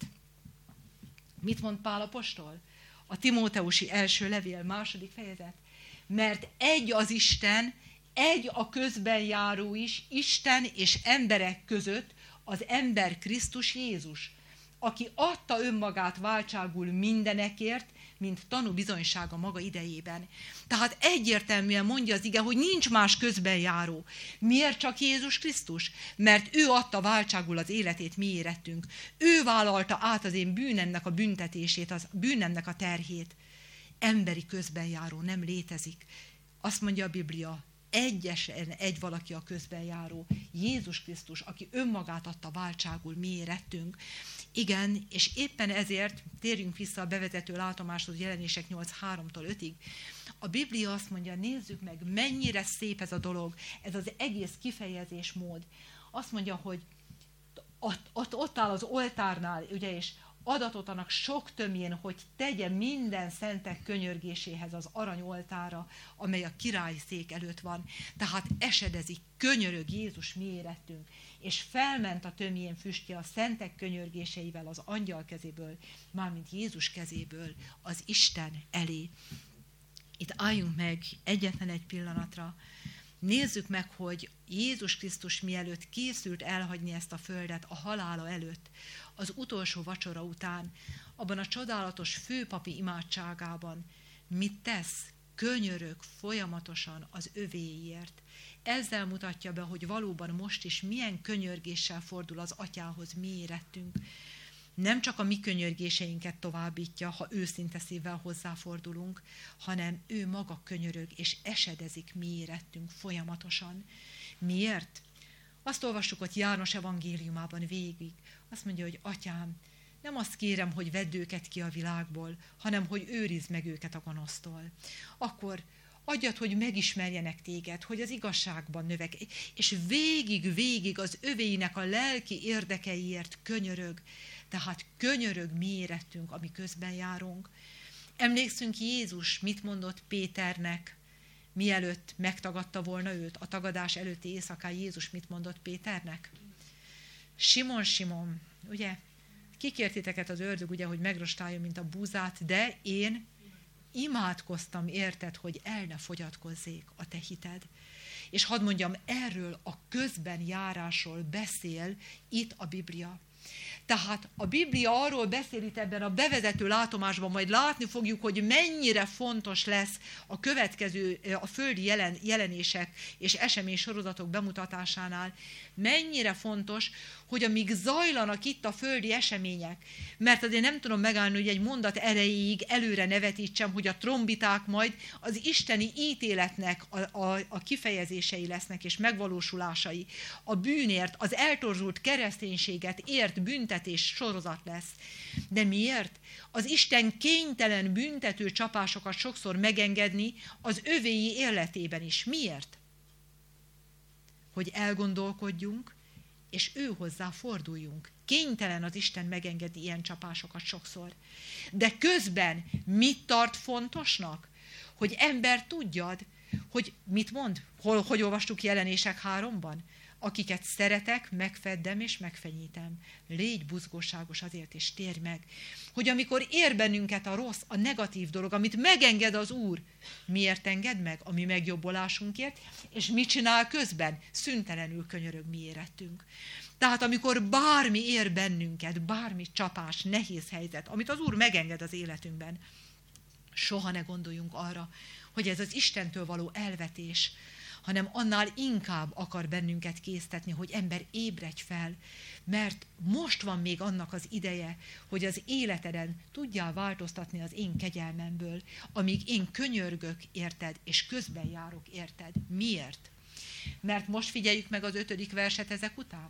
Mit mond Pál apostol? A Timóteusi első levél 2. fejezet. Mert egy az Isten, egy a közbenjáró is, Isten és emberek között, az ember Krisztus Jézus, aki adta önmagát váltságul mindenekért, mint tanúbizonysága maga idejében. Tehát egyértelműen mondja az ige, hogy nincs más közbenjáró. Miért csak Jézus Krisztus? Mert ő adta váltságul az életét mi érettünk. Ő vállalta át az én bűnemnek a büntetését, az bűnemnek a terhét. Emberi közbenjáró nem létezik. Azt mondja a Biblia, egyesen egy valaki a közbenjáró. Jézus Krisztus, aki önmagát adta váltságul mi érettünk. Igen, és éppen ezért térjünk vissza a bevezető látomáshoz, Jelenések 8:3-tól 5-ig. A Biblia azt mondja, nézzük meg, mennyire szép ez a dolog, ez az egész kifejezésmód. Azt mondja, hogy ott áll az oltárnál, ugye, és adatot annak sok tömjén, hogy tegye minden szentek könyörgéséhez az aranyoltára, amely a királyi szék előtt van. Tehát esedezik, könyörög Jézus mi érettünk, és felment a tömjén füstje a szentek könyörgéseivel az angyal kezéből, mármint Jézus kezéből az Isten elé. Itt álljunk meg egyetlen egy pillanatra. Nézzük meg, hogy Jézus Krisztus mielőtt készült elhagyni ezt a földet a halála előtt, az utolsó vacsora után, abban a csodálatos főpapi imádságában mit tesz? Könyörög folyamatosan az övéiért. Ezzel mutatja be, hogy valóban most is milyen könyörgéssel fordul az Atyához mi érettünk. Nem csak a mi könyörgéseinket továbbítja, ha őszinte szívvel hozzáfordulunk, hanem ő maga könyörög és esedezik mi érettünk folyamatosan. Miért? Azt olvassuk ott János evangéliumában végig. Azt mondja, hogy Atyám, nem azt kérem, hogy vedd őket ki a világból, hanem hogy őrizd meg őket a gonosztól. Akkor adjad, hogy megismerjenek téged, hogy az igazságban növekedj, és végig az övéinek a lelki érdekeiért könyörög. Tehát könyörög mi érettünk, ami közben járunk. Emlékszünk, Jézus mit mondott Péternek, mielőtt megtagadta volna őt, a tagadás előtti éjszakán Jézus mit mondott Péternek? Simon, Simon, ugye, kikért titeket az ördög, ugye, hogy megrostáljon, mint a búzát, de én imádkoztam érted, hogy el ne fogyatkozzék a te hited. És hadd mondjam, erről a közben járásról beszél itt a Biblia. Tehát a Biblia arról beszél itt ebben a bevezető látomásban, majd látni fogjuk, hogy mennyire fontos lesz a következő, a földi jelenések és esemény sorozatok bemutatásánál, mennyire fontos, hogy amíg zajlanak itt a földi események, mert azért nem tudom megállni, hogy egy mondat erejéig előre ne vetítsem, hogy a trombiták majd az isteni ítéletnek a kifejezései lesznek és megvalósulásai. A bűnért, az eltorzult kereszténységet ért büntetés sorozat lesz. De miért? Az Isten kénytelen büntető csapásokat sokszor megengedni az övéi életében is. Miért? Hogy elgondolkodjunk, és ő hozzá forduljunk. Kénytelen az Isten megengedni ilyen csapásokat sokszor. De közben mit tart fontosnak? Hogy ember tudjad, hogy mit mond? Hogy olvastuk Jelenések 3-ban? Akiket szeretek, megfeddem és megfenyítem. Légy buzgóságos azért, és térj meg. Hogy amikor ér bennünket a rossz, a negatív dolog, amit megenged az Úr, miért enged meg? A mi megjobbolásunkért, és mit csinál közben? Szüntelenül könyörög mi érettünk. Tehát amikor bármi ér bennünket, bármi csapás, nehéz helyzet, amit az Úr megenged az életünkben, soha ne gondoljunk arra, hogy ez az Istentől való elvetés, hanem annál inkább akar bennünket késztetni, hogy ember, ébredj fel, mert most van még annak az ideje, hogy az életeden tudjál változtatni az én kegyelmemből, amíg én könyörgök érted, és közben járok érted. Miért? Mert most figyeljük meg az 5. verset ezek után.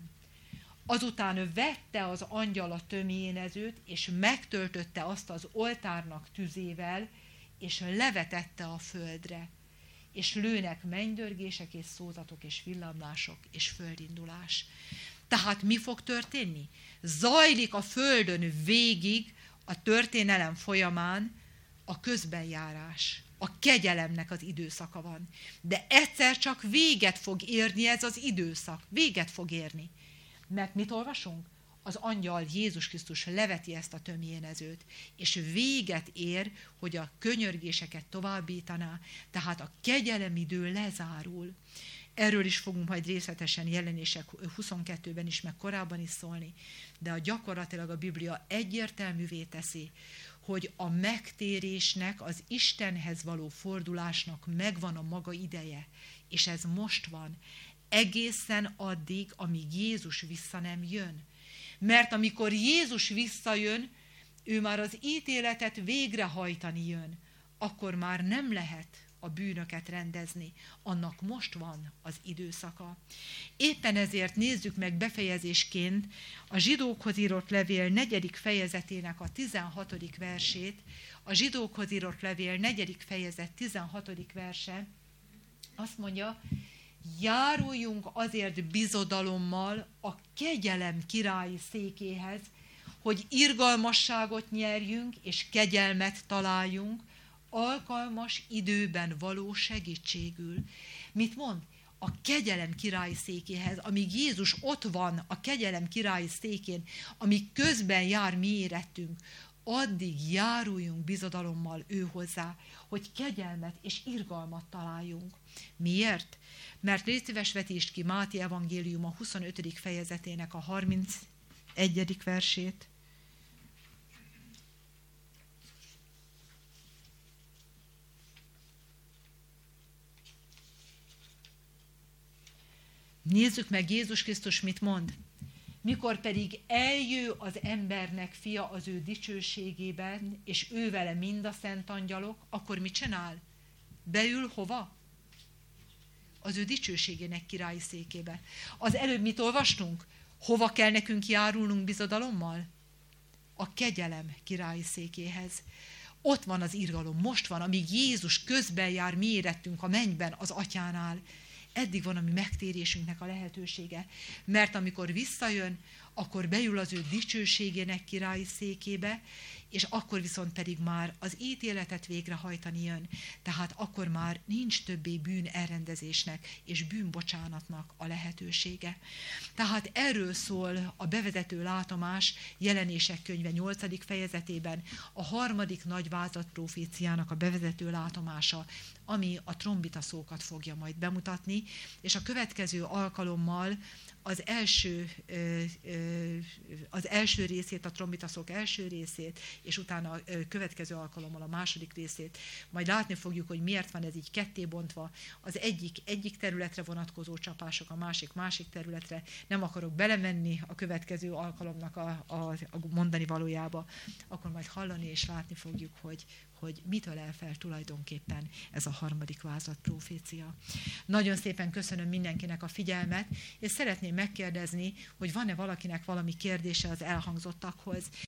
Azután vette az angyal a tömjénezőt, és megtöltötte azt az oltárnak tüzével, és levetette a földre. És lőnek mennydörgések, és szózatok, és villámlások, és földindulás. Tehát mi fog történni? Zajlik a földön végig a történelem folyamán a közbenjárás. A kegyelemnek az időszaka van. De egyszer csak véget fog érni ez az időszak. Véget fog érni. Mert mit olvasunk? Az angyal Jézus Krisztus leveti ezt a tömjénezőt, és véget ér, hogy a könyörgéseket továbbítaná, tehát a kegyelemidő lezárul. Erről is fogunk majd részletesen Jelenések 22-ben is, meg korábban is szólni, de gyakorlatilag a Biblia egyértelművé teszi, hogy a megtérésnek, az Istenhez való fordulásnak megvan a maga ideje, és ez most van, egészen addig, amíg Jézus vissza nem jön. Mert amikor Jézus visszajön, ő már az ítéletet végrehajtani jön, akkor már nem lehet a bűnöket rendezni. Annak most van az időszaka. Éppen ezért nézzük meg befejezésként a Zsidókhoz írott levél 4. fejezetének a 16. versét. A Zsidókhoz írott levél 4. fejezet 16. verse azt mondja, járuljunk azért bizodalommal a kegyelem királyi székéhez, hogy irgalmasságot nyerjünk és kegyelmet találjunk, alkalmas időben való segítségül. Mit mond? A kegyelem királyi székéhez, amíg Jézus ott van a kegyelem királyi székén, amíg közben jár mi érettünk, addig járuljunk bizodalommal ő hozzá, hogy kegyelmet és irgalmat találjunk. Miért? Mert légy szíves, vetítsd ki Máté evangélium a 25. fejezetének a 31. versét. Nézzük meg Jézus Krisztus mit mond. Mikor pedig eljő az embernek fia az ő dicsőségében, és ő vele mind a szent angyalok, akkor mit csinál? Beül hova? Az ő dicsőségének királyi székébe. Az előbb mit olvastunk? Hova kell nekünk járulnunk bizodalommal? A kegyelem királyi székéhez. Ott van az irgalom, most van, amíg Jézus közben jár mi érettünk a mennyben, az atyánál. Eddig van a mi megtérésünknek a lehetősége. Mert amikor visszajön, akkor beül az ő dicsőségének királyi székébe, és akkor viszont pedig már az ítéletet végrehajtani jön. Tehát akkor már nincs többé bűn elrendezésnek és bűnbocsánatnak a lehetősége. Tehát erről szól a bevezető látomás Jelenések könyve 8. fejezetében, a 3. nagy vázlat proféciának a bevezető látomása, ami a trombitaszókat fogja majd bemutatni, és a következő alkalommal az első részét, a trombitaszók első részét, és utána a következő alkalommal a második részét. Majd látni fogjuk, hogy miért van ez így kettébontva. Az egyik területre vonatkozó csapások, a másik területre. Nem akarok belemenni a következő alkalomnak a mondani valójába. Akkor majd hallani és látni fogjuk, hogy mit ölel fel tulajdonképpen ez a 3. vázlat profécia. Nagyon szépen köszönöm mindenkinek a figyelmet, és szeretném megkérdezni, hogy van-e valakinek valami kérdése az elhangzottakhoz.